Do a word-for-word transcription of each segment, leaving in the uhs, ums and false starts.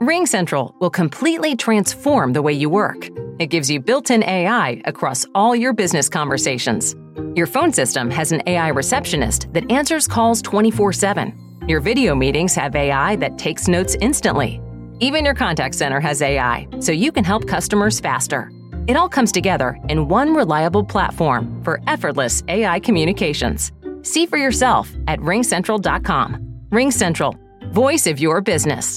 RingCentral will completely transform the way you work. It gives you built-in A I across all your business conversations. Your phone system has an A I receptionist that answers calls twenty-four seven. Your video meetings have A I that takes notes instantly. Even your contact center has A I, so you can help customers faster. It all comes together in one reliable platform for effortless A I communications. See for yourself at ring central dot com. RingCentral, voice of your business.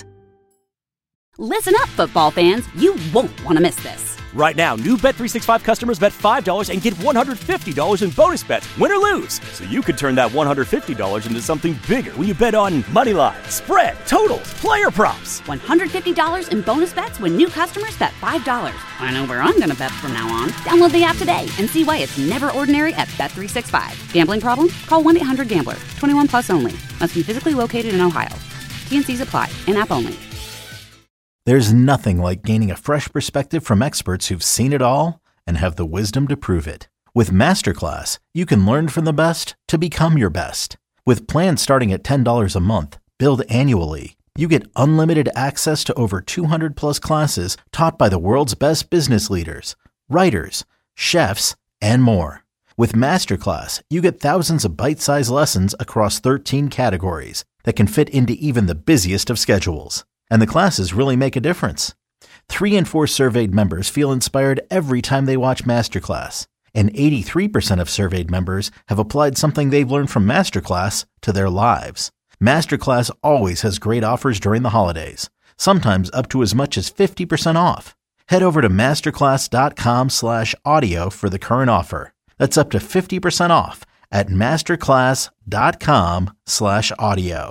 Listen up, football fans. You won't want to miss this. Right now, new Bet three sixty-five customers bet five dollars and get one hundred fifty dollars in bonus bets, win or lose. So you could turn that one hundred fifty dollars into something bigger when you bet on money line, spread, totals, player props. one hundred fifty dollars in bonus bets when new customers bet five dollars. I know where I'm going to bet from now on. Download the app today and see why it's never ordinary at Bet three sixty-five. Gambling problem? Call one eight hundred gambler. twenty-one plus only. Must be physically located in Ohio. T and C's apply. In-app only. There's nothing like gaining a fresh perspective from experts who've seen it all and have the wisdom to prove it. With Masterclass, you can learn from the best to become your best. With plans starting at ten dollars a month, billed annually, you get unlimited access to over two hundred plus classes taught by the world's best business leaders, writers, chefs, and more. With Masterclass, you get thousands of bite-sized lessons across thirteen categories that can fit into even the busiest of schedules. And the classes really make a difference. Three in four surveyed members feel inspired every time they watch Masterclass. And eighty-three percent of surveyed members have applied something they've learned from Masterclass to their lives. Masterclass always has great offers during the holidays, sometimes up to as much as fifty percent off. Head over to masterclass.com slash audio for the current offer. That's up to fifty percent off at masterclass.com slash audio.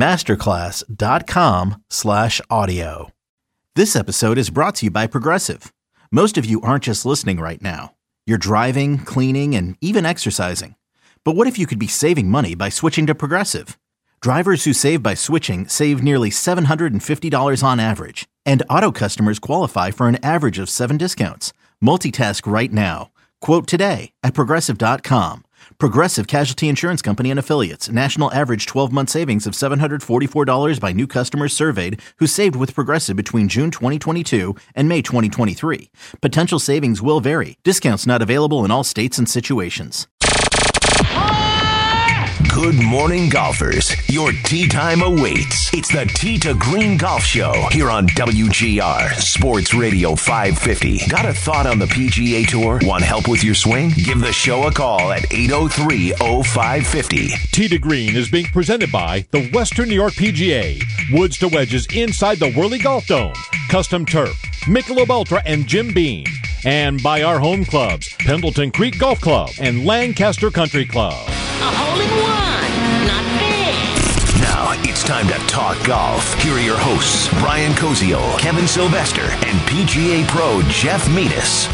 masterclass.com slash audio. This episode is brought to you by Progressive. Most of you aren't just listening right now. You're driving, cleaning, and even exercising. But what if you could be saving money by switching to Progressive? Drivers who save by switching save nearly seven hundred fifty dollars on average. And auto customers qualify for an average of seven discounts. Multitask right now. Quote today at progressive dot com. Progressive Casualty Insurance Company and Affiliates. National average twelve-month savings of seven hundred forty-four dollars by new customers surveyed who saved with Progressive between June twenty twenty-two and May twenty twenty-three. Potential savings will vary. Discounts not available in all states and situations. Good morning, golfers. Your tee time awaits. It's the Tee to Green Golf Show here on W G R Sports Radio five fifty. Got a thought on the P G A Tour? Want help with your swing? Give the show a call at eight oh three oh five fifty. Tee to Green is being presented by the Western New York P G A. Woods to wedges inside the Whirly Golf Dome. Custom Turf, Michelob Ultra, and Jim Beam. And by our home clubs, Pendleton Creek Golf Club and Lancaster Country Club. A hole in one, not bad. Now it's time to talk golf. Here are your hosts, Brian Koziol, Kevin Sylvester, and P G A Pro Jeff Metis.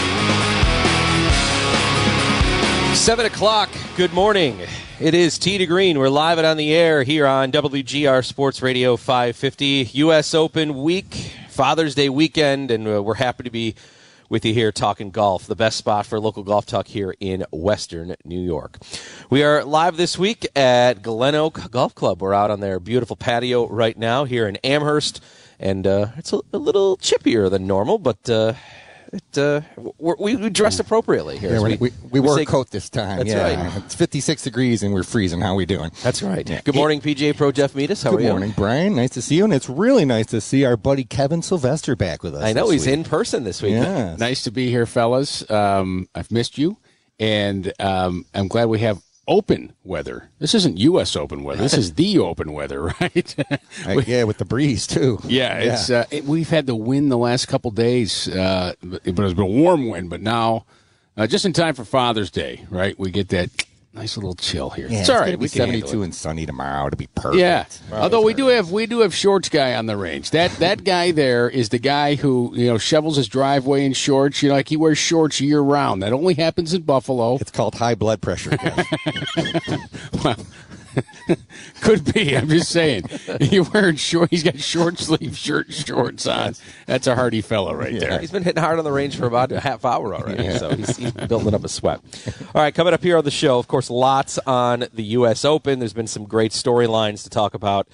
Seven o'clock. Good morning. It is Tee to Green. We're live and on the air here on W G R Sports Radio five fifty. U S Open week, Father's Day weekend, and uh, we're happy to be with you here talking golf, the best spot for local golf talk here in Western New York. We are live this week at Glen Oak Golf Club. We're out on their beautiful patio right now here in Amherst, and uh, it's a, a little chippier than normal, but uh, it, uh, we're, we we dressed appropriately here. Yeah, we, we, we wore say, a coat this time. That's yeah. right. It's fifty-six degrees and we're freezing. How are we doing? That's right. Yeah. Good morning, P G A Pro Jeff Metis. How Good are you? Good morning, Brian. Nice to see you, and it's really nice to see our buddy Kevin Sylvester back with us. I know, this he's week. in person this week. Yes. Nice to be here, fellas. Um, I've missed you, and um, I'm glad we have open weather. This isn't U S Open weather. This is the open weather, right? uh, yeah, with the breeze, too. Yeah, yeah. it's uh, it, we've had the wind the last couple days, uh, but it's been a warm wind, but now, uh, just in time for Father's Day, right, we get that nice little chill here. Yeah, it's, it's all right. Be we can seventy-two and sunny tomorrow to be perfect. Yeah. Wow, Although we perfect. do have we do have shorts guy on the range. That that guy there is the guy who you know shovels his driveway in shorts. You know, like he wears shorts year round. That only happens in Buffalo. It's called high blood pressure. Well, could be. I'm just saying. He wearing short. He's got short sleeve shirt shorts on. That's a hardy fella right Yeah. there. He's been hitting hard on the range for about a half hour already, yeah. so he's, he's building up a sweat. All right, coming up here on the show, of course, lots on the U S Open. There's been some great storylines to talk about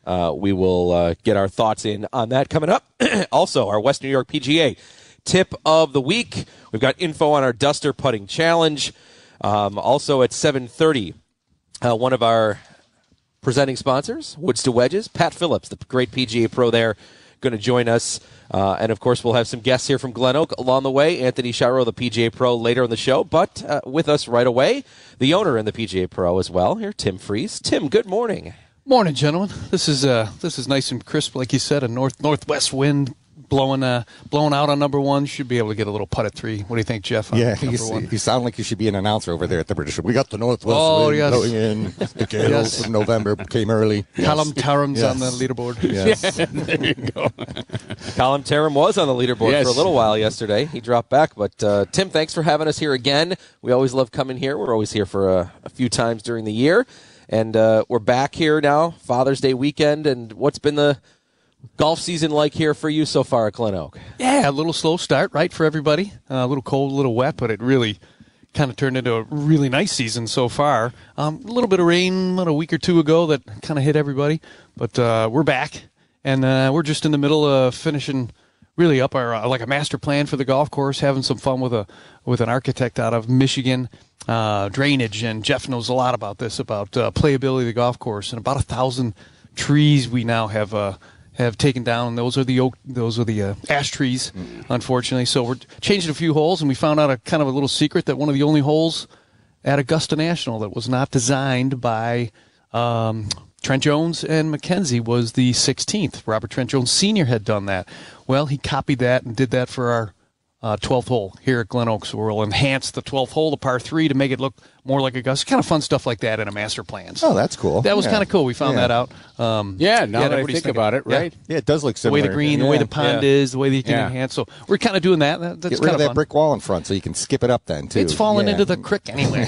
uh, we will uh, get our thoughts in on that coming up. Also, our West New York P G A tip of the week. We've got info on our Duster Putting Challenge. Um, also at seven thirty, uh, one of our presenting sponsors, Woods to Wedges, Pat Phillips, the great P G A pro there, going to join us. Uh, and, of course, we'll have some guests here from Glen Oak along the way. Anthony Shiro, the P G A pro, later in the show. But uh, with us right away, the owner in the P G A pro as well here, Tim Freeze. Tim, good morning. Morning, gentlemen. This is uh, this is nice and crisp, like you said, a north northwest wind blowing uh, blowing out on number one. Should be able to get a little putt at three. What do you think, Jeff? On yeah, number you, one? you sound like you should be an announcer over there at the British. We got the northwest Oh, wind yes. blowing in. The gales Yes. from November came early. Callum Tarrant's Yes. on the leaderboard. Yes. There you go. Colin Tarum was on the leaderboard Yes. for a little while yesterday. He dropped back. But, uh, Tim, thanks for having us here again. We always love coming here. We're always here for a, a few times during the year. And uh, we're back here now, Father's Day weekend. And what's been the golf season like here for you so far at Glen Oak? Yeah, a little slow start, right, for everybody. Uh, a little cold, a little wet, but it really kind of turned into a really nice season so far. Um, a little bit of rain about a week or two ago that kind of hit everybody, but uh, we're back, and uh, we're just in the middle of finishing really up our uh, like a master plan for the golf course, having some fun with a with an architect out of Michigan, uh, drainage, and Jeff knows a lot about this, about uh, playability of the golf course, and about a thousand trees we now have uh, have taken down. Those are the oak, those are the uh, ash trees, mm-hmm. unfortunately. So we're changing a few holes, and we found out a kind of a little secret that one of the only holes at Augusta National that was not designed by um, Trent Jones and Mackenzie was the sixteenth. Robert Trent Jones Senior had done that. Well, he copied that and did that for our uh, twelfth hole here at Glen Oak. So we'll enhance the twelfth hole, the par three, to make it look more like Augusta. Kind of fun stuff like that in a master plan. So Oh, that's cool. that was Yeah. kind of cool. We found Yeah. that out. Um, Yeah, now that I everybody's think thinking- about it, yeah. right? Yeah, it does look The similar. way the green, the yeah. way the pond Yeah. is, the way that you can Yeah. enhance. So we're kind of doing that. that that's Get rid kind of that fun. brick wall in front so you can skip it up then, too. It's falling Yeah. into the creek anyway.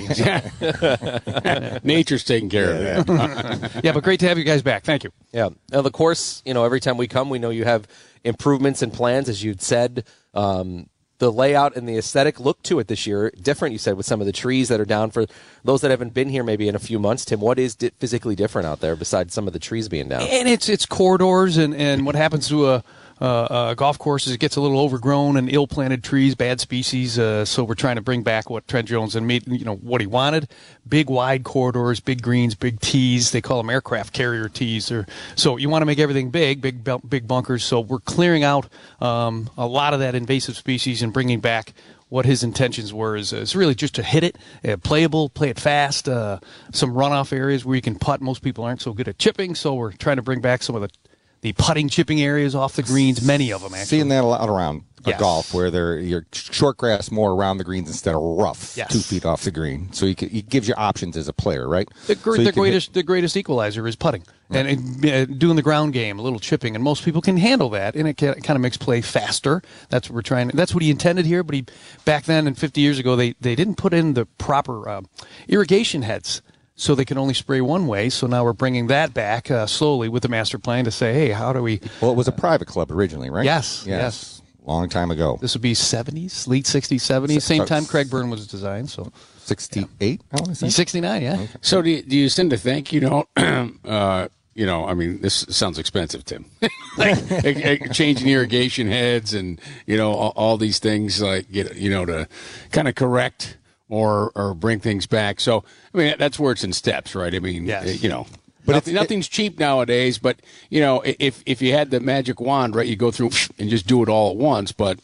Nature's taking care of it. Yeah, but great to have you guys back. Thank you. Yeah. Now, the course, you know, every time we come, we know you have improvements and plans, as you'd said. Um, the layout and the aesthetic look to it this year different, you said, with some of the trees that are down. For those that haven't been here maybe in a few months, Tim, what is di- physically different out there besides some of the trees being down? And it's it's corridors, and, and what happens to a, uh, a golf course is it gets a little overgrown and ill-planted trees, bad species. Uh, so we're trying to bring back what Trent Jones and me, you know, what he wanted: big, wide corridors, big greens, big tees. They call them aircraft carrier tees. Or so you want to make everything big, big, bel- big bunkers. So we're clearing out um, a lot of that invasive species and bringing back what his intentions were. Is, is really just to hit it, uh, playable, play it fast. Uh, some runoff areas where you can putt. Most people aren't so good at chipping, so we're trying to bring back some of the the putting, chipping areas off the greens. Many of them, actually. Seeing that a lot around Yes. golf, where they're you're short grass more around the greens instead of rough, Yes. two feet off the green. So you can, it gives you options as a player, right? The, gr- So you the can greatest hit- the greatest equalizer is putting and, and uh, doing the ground game, a little chipping, and most people can handle that, and it, ca- it kind of makes play faster. That's what we're trying. That's what he intended here, but he back then and fifty years ago they they didn't put in the proper uh, irrigation heads. So they can only spray one way. So now we're bringing that back uh, slowly with the master plan to say, hey, how do we? Well, it was a private club originally, right? Yes, yes. Long time ago. This would be seventies, late sixties, seventies. Same time Craig Byrne was designed. So sixty-eight, I want to say. he's sixty-nine, yeah. So do you, do you send a thank you note? uh, you know, I mean, this sounds expensive, Tim. like eh, eh, changing irrigation heads and, you know, all, all these things, like, you you know, to kind of correct or or bring things back. So, I mean, that's where it's in steps, right? I mean, Yes. eh, you know. But Nothing, it's- nothing's cheap nowadays, but, you know, i- if if you had the magic wand, right, you go through and just do it all at once. But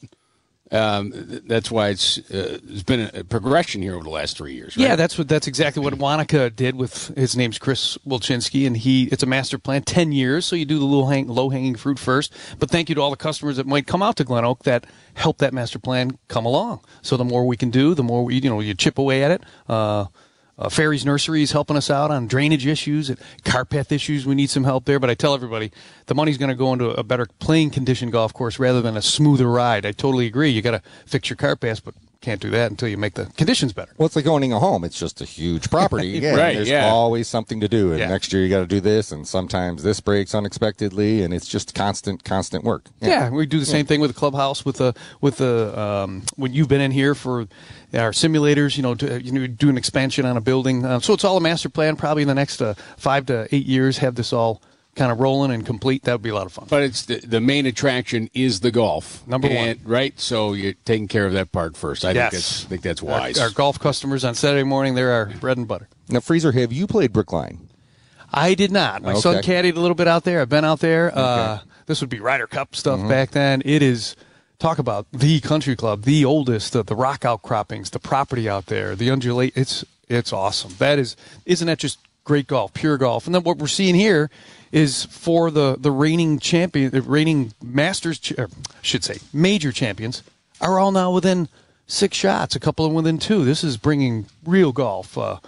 um, th- that's why it's uh, it's been a progression here over the last three years, right? Yeah, that's what that's exactly what Wanaka did with his name's Chris Wilczynski, and he it's a master plan, ten years. So you do the little hang, low hanging fruit first. But thank you to all the customers that might come out to Glen Oak that help that master plan come along. So the more we can do, the more we you know you chip away at it. Uh, Uh, Ferry's Nursery is helping us out on drainage issues, and carpet issues. We need some help there. But I tell everybody, the money's going to go into a better playing condition golf course rather than a smoother ride. I totally agree. You got to fix your carpets, but can't do that until you make the conditions better. Well, it's like owning a home. It's just a huge property. Yeah, Right, There's yeah. always something to do. And Yeah. next year you got to do this, and sometimes this breaks unexpectedly, and it's just constant, constant work. Yeah, we do the same thing with the clubhouse, with the with the um, when you've been in here for our simulators. You know, to, you know, do an expansion on a building. Uh, so it's all a master plan. Probably in the next uh, five to eight years, have this all kind of rolling and complete, that would be a lot of fun. But it's the, the main attraction is the golf. Number and, one. Right? So you're taking care of that part first. I yes. think that's, I think that's wise. Our, our golf customers on Saturday morning, they're our bread and butter. Now, Freezer, have you played Brookline? I did not. My okay. son caddied a little bit out there. I've been out there. Okay. Uh, this would be Ryder Cup stuff mm-hmm. back then. It is, talk about the country club, the oldest, the, the rock outcroppings, the property out there, the undulate. It's it's awesome. That is, isn't that just great golf, pure golf? And then what we're seeing here is for the, the reigning champion, the reigning Masters, or I should say major champions, are all now within six shots, a couple of them within two. This is bringing real golf. Uh,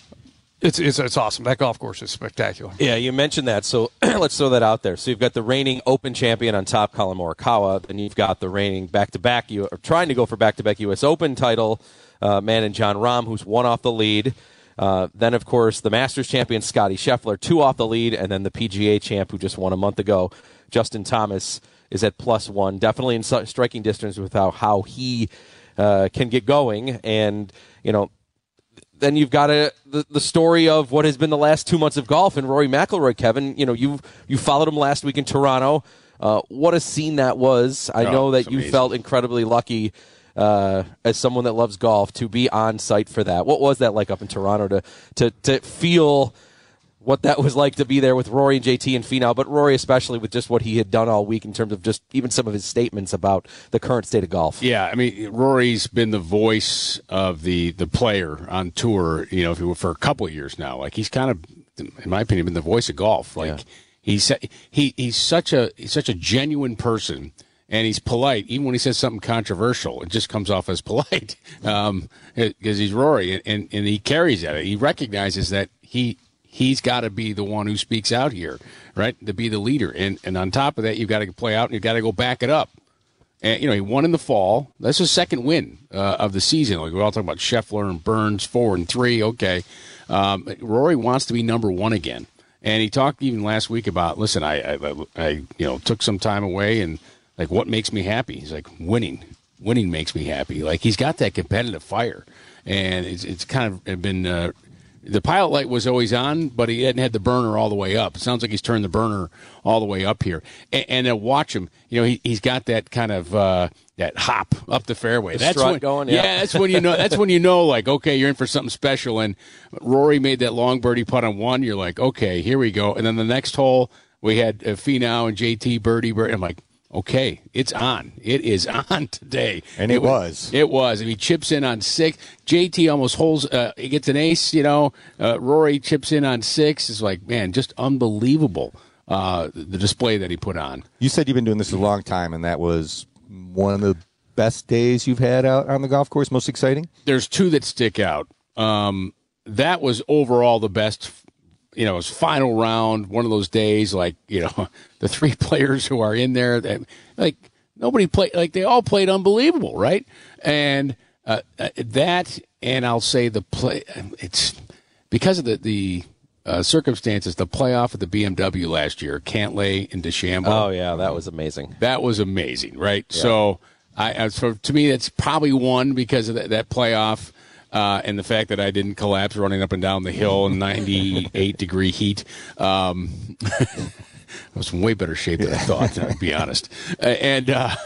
it's, it's it's awesome. That golf course is spectacular. Yeah, you mentioned that, so let's throw that out there. So you've got the reigning Open champion on top, Colin Morikawa, and you've got the reigning back-to-back, or trying to go for back-to-back U S Open title, uh, man in John Rahm, who's one off the lead. Uh, then, of course, the Masters champion, Scotty Scheffler, two off the lead, and then the P G A champ, who just won a month ago, Justin Thomas, is at plus one. Definitely in striking distance with how, how he uh, can get going. And, you know, then you've got a, the, the story of what has been the last two months of golf, and Rory McIlroy, Kevin. You know, you you followed him last week in Toronto. Uh, what a scene that was. I oh, know that you amazing. felt incredibly lucky uh, as someone that loves golf to be on site for that. What was that like up in Toronto to to, to feel what that was like to be there with Rory and J T and Finau, but Rory especially with just what he had done all week in terms of just even some of his statements about the current state of golf. Yeah, I mean, Rory's been the voice of the, the player on tour, you know, for a couple of years now. Like, he's kind of, in my opinion, been the voice of golf. Like, yeah. he's he he's such a he's such a genuine person, and he's polite. Even when he says something controversial, it just comes off as polite um, because he's Rory, and, and, and he carries that. He recognizes that he he's got to be the one who speaks out here, right, to be the leader. And and on top of that, you've got to play out, and you've got to go back it up. And, you know, he won in the fall. That's his second win uh, of the season. Like, we're all talking about Scheffler and Burns, four and three. Okay. Um, Rory wants to be number one again. And he talked even last week about, listen, I, I, I, you know, took some time away, and, like, what makes me happy? He's like, winning. Winning makes me happy. Like, he's got that competitive fire. And it's, it's kind of been uh, – the pilot light was always on, but he hadn't had the burner all the way up. It sounds like he's turned the burner all the way up here. And, and uh, watch him. You know, he, he's got that kind of uh, that hop up the fairway. The that's strut when, going, yeah. yeah, that's when you know. That's when you know, like, okay, you're in for something special. And Rory made that long birdie putt on one. You're like, okay, here we go. And then the next hole, we had uh, Finau and J T birdie birdie. I'm like, okay, it's on. It is on today. And it, it was. It was. I mean, he chips in on six. J T almost holds, uh, he gets an ace, you know. Uh, Rory chips in on six. It's like, man, just unbelievable, uh, the display that he put on. You said you've been doing this a long time, and that was one of the best days you've had out on the golf course, most exciting? There's two that stick out. Um, that was overall the best. You know, it was final round, one of those days, like, you know, the three players who are in there, that, like, nobody played, like, they all played unbelievable, right? And uh, that, and I'll say the play, it's because of the, the uh, circumstances, the playoff at the B M W last year, Cantlay and DeChambeau. Oh, yeah, that was amazing. That was amazing, right? Yeah. So, I, so to me, that's probably one because of that, that playoff. Uh, and the fact that I didn't collapse running up and down the hill in ninety-eight degree heat. Um, I was in way better shape than I thought, to be honest. Uh, and uh,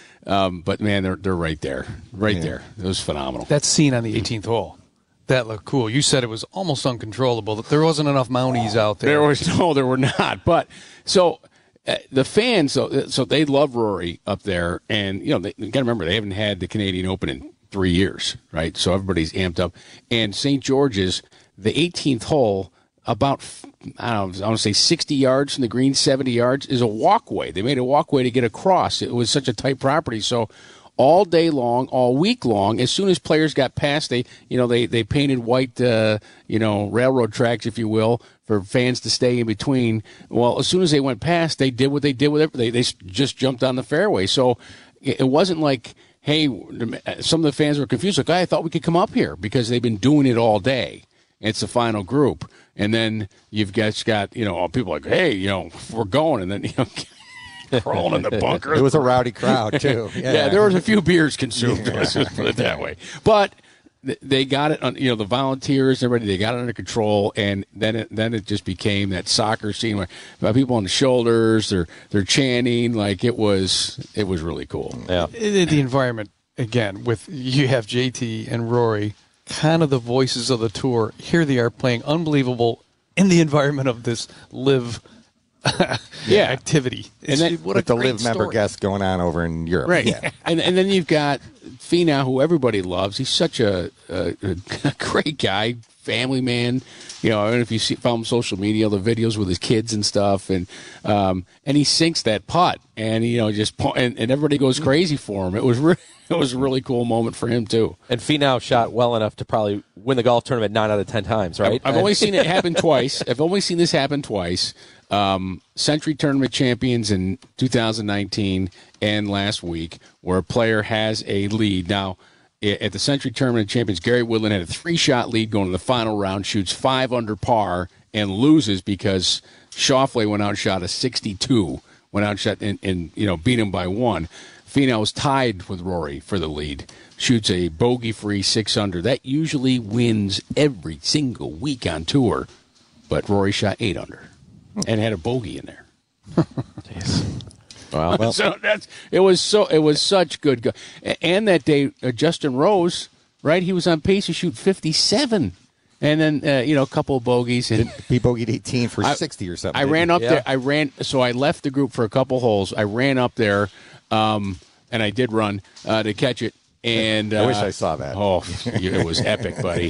um, but man, they're they're right there, right yeah. there. It was phenomenal. That scene on the eighteenth hole, that looked cool. You said it was almost uncontrollable. That there wasn't enough Mounties out there. There was no, there were not. But so. Uh, the fans, so so they love Rory up there, and you know they, you got to remember they haven't had the Canadian Open in three years, right? So everybody's amped up. And Saint George's, the eighteenth hole, about I don't know, I want to say sixty yards from the green, seventy yards, is a walkway. They made a walkway to get across. It was such a tight property, so. All day long, all week long, as soon as players got past, they, you know, they, they painted white, uh, you know, railroad tracks, if you will, for fans to stay in between. Well, as soon as they went past, they did what they did with it. They, they just jumped on the fairway. So it wasn't like, hey, some of the fans were confused. Like, I thought we could come up here because they've been doing it all day. It's the final group. And then you've got, got you know, people like, hey, you know, we're going. And then, you know, crawling in the bunker. It was a rowdy crowd, too. Yeah, yeah there was a few beers consumed, yeah. Let's just put it that way. But they got it on, you know, the volunteers, everybody, they got it under control, and then it, then it just became that soccer scene where people on the shoulders, they're they're chanting, like it was it was really cool. Yeah, the, the environment again with you have J T and Rory, kind of the voices of the tour. Here they are playing unbelievable in the environment of this live. yeah, activity. And then what with a the great live member story. guest going on over in Europe. Right. Yeah. and and then you've got Finau, who everybody loves. He's such a, a, a great guy, family man. You know, I don't know if you see, follow him on social media, the videos with his kids and stuff, and um, and he sinks that putt, and you know, just and, and everybody goes crazy for him. It was re- it was a really cool moment for him too. And Finau shot well enough to probably win the golf tournament nine out of ten times, right? I've, I've only seen it happen twice. I've only seen this happen twice. Um, Century Tournament champions in two thousand nineteen and last week, where a player has a lead. Now, at the Century Tournament champions, Gary Woodland had a three-shot lead going to the final round, shoots five under par, and loses because Schauffele went out and shot a sixty-two, went out and shot and, and you know beat him by one. Finau was tied with Rory for the lead, shoots a bogey-free six under. That usually wins every single week on tour, but Rory shot eight under. And had a bogey in there. Wow. Well, so that's it was so it was such good go- and that day uh, Justin Rose, right? He was on pace to shoot fifty-seven, and then uh, you know a couple of bogeys. And he bogeyed eighteen for I, sixty or something. I ran up yeah. there. I ran, so I left the group for a couple holes. I ran up there, um, and I did run uh, to catch it. And uh, I wish I saw that. Oh, it was epic, buddy.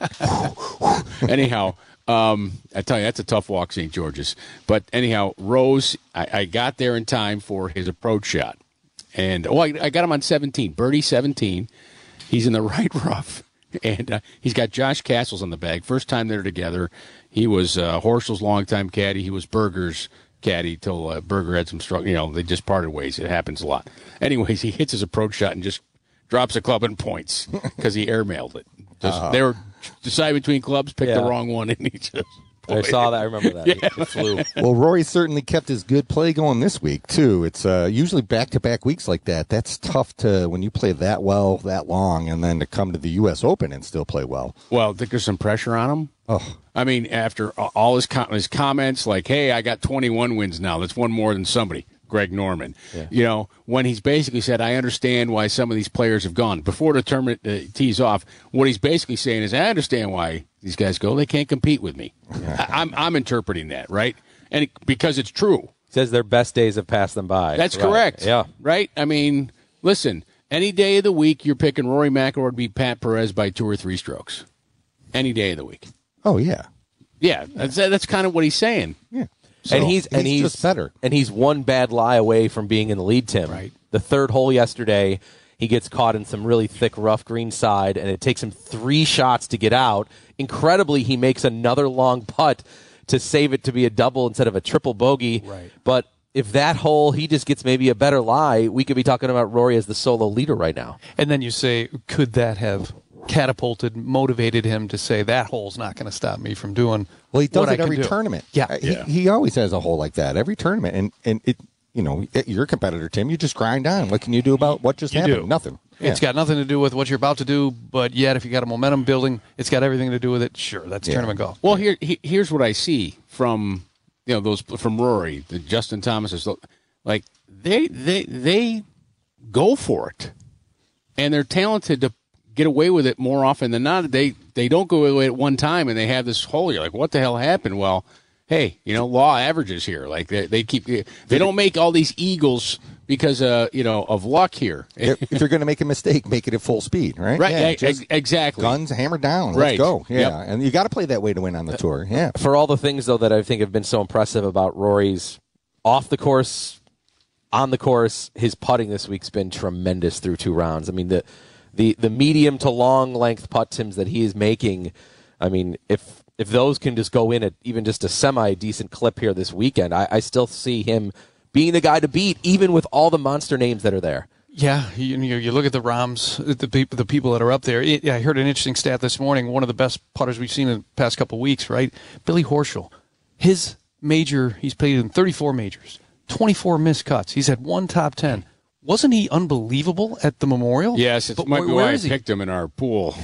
Anyhow. Um, I tell you, that's a tough walk, Saint George's. But anyhow, Rose, I, I got there in time for his approach shot. And, oh, I, I got him on seventeen. Birdie seventeen. He's in the right rough. And uh, he's got Josh Castles on the bag. First time they're together. He was uh, Horschel's longtime caddy. He was Berger's caddy till uh, Berger had some struggle. You know, they just parted ways. It happens a lot. Anyways, he hits his approach shot and just drops a club and points because he airmailed it. Just, uh-huh. They were deciding between clubs, picked yeah. the wrong one, and he just. I saw that. I remember that. Yeah. It flew. Well, Rory certainly kept his good play going this week too. It's uh, usually back-to-back weeks like that. That's tough to when you play that well, that long, and then to come to the U S Open and still play well. Well, I think there's some pressure on him. Oh, I mean, after all his com- his comments, like, "Hey, I got twenty-one wins now. That's one more than somebody." Greg Norman. Yeah. You know, when he's basically said, I understand why some of these players have gone. Before the tournament uh, tees off, what he's basically saying is, I understand why these guys go. They can't compete with me. I- I'm I'm interpreting that, right? And it, because it's true. Says their best days have passed them by. That's right. correct. Yeah. Right? I mean, listen, any day of the week, you're picking Rory McIlroy to beat Pat Perez by two or three strokes. Any day of the week. Oh, yeah. Yeah, that's, that's kind of what he's saying. Yeah. So and he's and he's, he's just better. And he's one bad lie away from being in the lead, Tim. Right. The third hole yesterday, he gets caught in some really thick, rough green side, and it takes him three shots to get out. Incredibly, he makes another long putt to save it to be a double instead of a triple bogey. Right. But if that hole, he just gets maybe a better lie, we could be talking about Rory as the solo leader right now. And then you say, could that have catapulted, motivated him to say that hole's not going to stop me from doing well, he does what it I every can do. tournament. Yeah. Uh, he, yeah. he always has a hole like that every tournament, and and it you know you're a competitor, Tim. You just grind on. What can you do about what just You happened? do. Nothing. Yeah. It's got nothing to do with what you're about to do, but yet if you got a momentum building, it's got everything to do with it. Sure, that's Yeah. tournament golf. Well, here, he, here's what I see from you know those from Rory, the Justin Thomas, like they they they go for it, and they're talented to get away with it more often than not. They they don't go away at one time, and they have this hole. You're like, what the hell happened? Well, hey, you know, law averages here. Like they they keep they don't make all these eagles because uh you know of luck here. if if you're going to make a mistake, make it at full speed, right? Right, Yeah, e- just ex- exactly. Guns hammer down. Let's Right. go. Yeah, Yep. and you got to play that way to win on the tour. Yeah. For all the things, though, that I think have been so impressive about Rory's off the course, on the course, his putting this week's been tremendous through two rounds. I mean, the the, the medium to long length putt, Tims, that he is making, I mean, if if those can just go in at even just a semi-decent clip here this weekend, I, I still see him being the guy to beat, even with all the monster names that are there. Yeah, you, you, you look at the Roms, the people, the people that are up there. It, yeah, I heard an interesting stat this morning. One of the best putters we've seen in the past couple of weeks, right? Billy Horschel. His major, he's played in thirty-four majors, twenty-four missed cuts. He's had one top ten, wasn't he unbelievable at the Memorial? Yes, it but might where, be where why I is he? picked him in our pool.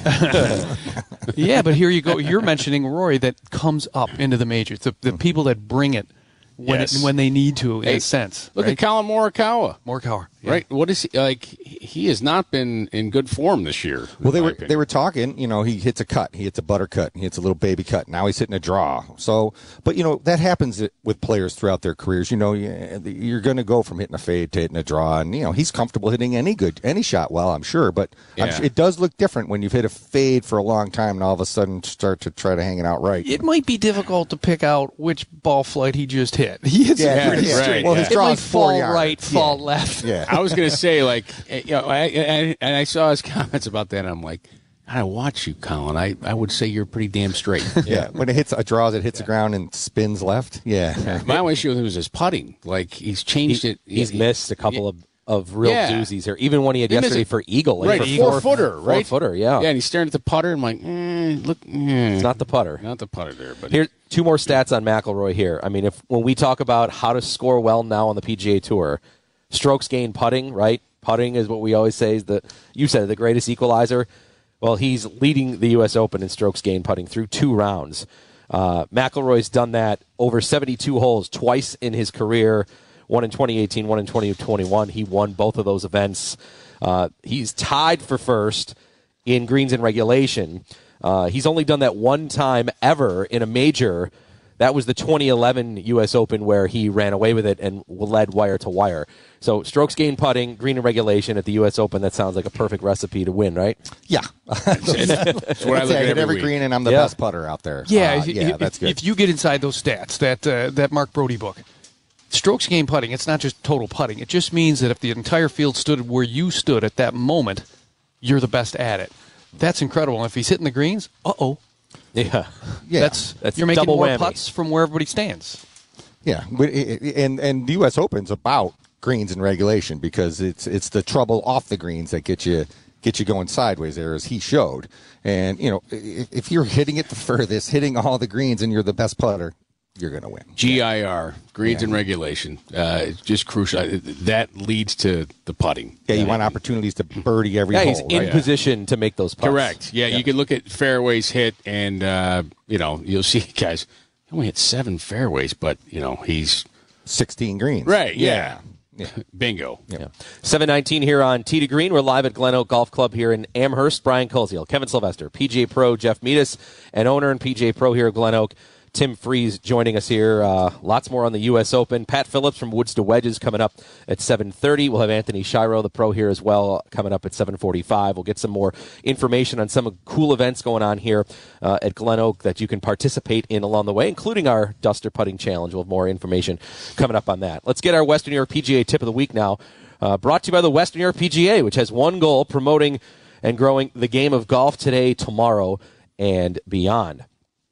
Yeah, but here you go. You're mentioning Rory that comes up into the majors, the, the people that bring it when Yes. it, when they need to, in Hey, a sense. Look right? at Colin Morikawa. Morikawa, yeah. Right? What is he like? He has not been in good form this year. Well, they in my were opinion. they were talking. You know, he hits a cut, he hits a butter cut, he hits a little baby cut. Now he's hitting a draw. So, but you know that happens with players throughout their careers. You know, you're going to go from hitting a fade to hitting a draw, and you know he's comfortable hitting any good any shot well, I'm sure. But I'm Yeah. sure it does look different when you've hit a fade for a long time, and all of a sudden start to try to hang it out right. It might be difficult to pick out which ball flight he just hit. He hits Yeah, it pretty right. straight. Well, his it draw might is four fall yards. right, fall Yeah. left. Yeah. I was going to say, like, eh, you know, I, I, and I saw his comments about that, and I'm like, I watch you, Colin. I, I would say you're pretty damn straight. Yeah, when it hits a draws, it hits the ground and spins left. Yeah, My only issue with him was his putting. Like, he's changed He- it. he's He- missed a couple of, of real Yeah. doozies here. Even one he had He missed yesterday it. for Eagle. like Right, for four footer, right? Four footer, yeah. Yeah, and he's staring at the putter, and I'm like, eh, look, eh. It's not the putter. Not the putter there, but Here, two more stats on McIlroy here. I mean, if when we talk about how to score well now on the P G A Tour, strokes gained putting, right? Putting is what we always say is the, you said it, the greatest equalizer. Well, he's leading the U S Open in strokes gained putting through two rounds. Uh, McIlroy's done that over seventy-two holes twice in his career, one in twenty eighteen, one in twenty twenty-one. He won both of those events. Uh, he's tied for first in greens and regulation. Uh, he's only done that one time ever in a major. That was the twenty eleven U S Open where he ran away with it and led wire to wire. So strokes gained putting, green and regulation at the U S Open, that sounds like a perfect recipe to win, right? yeah. that's what I That's look it. at I hit every every week. green, and I'm the Yeah. best putter out there. Yeah, Uh, if, yeah, if, that's good. if you get inside those stats, that uh, that Mark Brody book, strokes gained putting, it's not just total putting. It just means that if the entire field stood where you stood at that moment, you're the best at it. That's incredible. And if he's hitting the greens, uh-oh. Yeah. yeah, That's, That's you're making double more whammy. putts from where everybody stands. yeah. But it- it- And and the U S Open's about greens and regulation because it's it's the trouble off the greens that get you get you going sideways there, as he showed. And you know, if, if you're hitting it the furthest, hitting all the greens, and you're the best putter, you're going to win. G I R, greens and regulation. Uh, it's just crucial. That leads to the putting. Yeah, you want opportunities to birdie every Yeah, hole. he's in right? position to make those putts. Correct. Yeah, you can look at fairways hit, and uh, you know you'll see guys. He only hit seven fairways, but you know he's sixteen greens. right. Yeah, Yeah. bingo. Yeah. seven nineteen here on Tee to Green. We're live at Glen Oak Golf Club here in Amherst. Brian Koziel, Kevin Sylvester, P G A Pro Jeff Meadis, and owner and P G A Pro here at Glen Oak, Tim Freeze, joining us here. Uh, lots more on the U S Open. Pat Phillips from Woods to Wedges coming up at seven thirty. We'll have Anthony Shiro, the pro, here as well, coming up at seven forty-five. We'll get some more information on some cool events going on here uh, at Glen Oak that you can participate in along the way, including our Duster Putting Challenge. We'll have more information coming up on that. Let's get our Western New York P G A tip of the week now. Uh, brought to you by the Western New York P G A, which has one goal: promoting and growing the game of golf today, tomorrow, and beyond.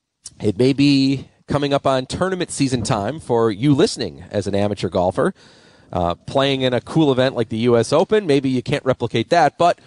It may be coming up on tournament season time for you listening as an amateur golfer. Uh, playing in a cool event like the U S Open, maybe you can't replicate that, but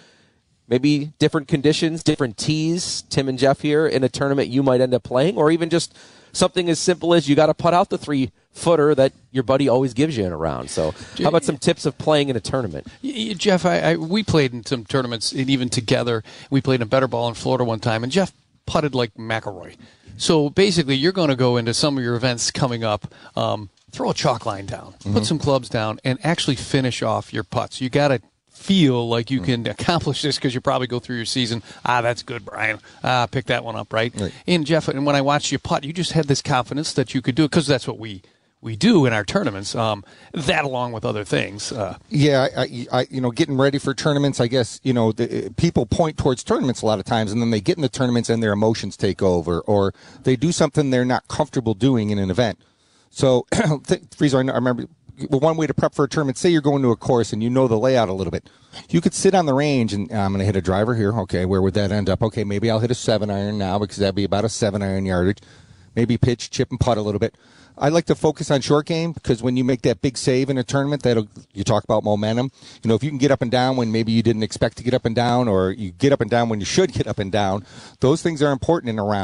maybe different conditions, different tees, Tim and Jeff here, in a tournament you might end up playing, or even just something as simple as you got to putt out the three-footer that your buddy always gives you in a round. So how about some tips of playing in a tournament? Y- Jeff, I, I we played in some tournaments, and even together. We played in better ball in Florida one time, and Jeff putted like McIlroy. So basically, you're going to go into some of your events coming up, um, throw a chalk line down, Mm-hmm. put some clubs down, and actually finish off your putts. You got to feel like you can accomplish this because you probably go through your season. Ah, that's good, Brian. Ah, pick that one up, right? Right. And Jeff, and when I watched you putt, you just had this confidence that you could do it because that's what we. We do in our tournaments. Um, that, along with other things. Uh, Yeah, I, I, you know, getting ready for tournaments. I guess you know, the, people point towards tournaments a lot of times, and then they get in the tournaments and their emotions take over, or they do something they're not comfortable doing in an event. So, Freezer, I remember well, one way to prep for a tournament. Say you're going to a course and you know the layout a little bit. You could sit on the range and uh, I'm going to hit a driver here. Okay, where would that end up? Okay, maybe I'll hit a seven iron now because that'd be about a seven iron yardage. Maybe pitch, chip, and putt a little bit. I like to focus on short game because when you make that big save in a tournament, that'll you talk about momentum. You know, if you can get up and down when maybe you didn't expect to get up and down, or you get up and down when you should get up and down, those things are important in a round.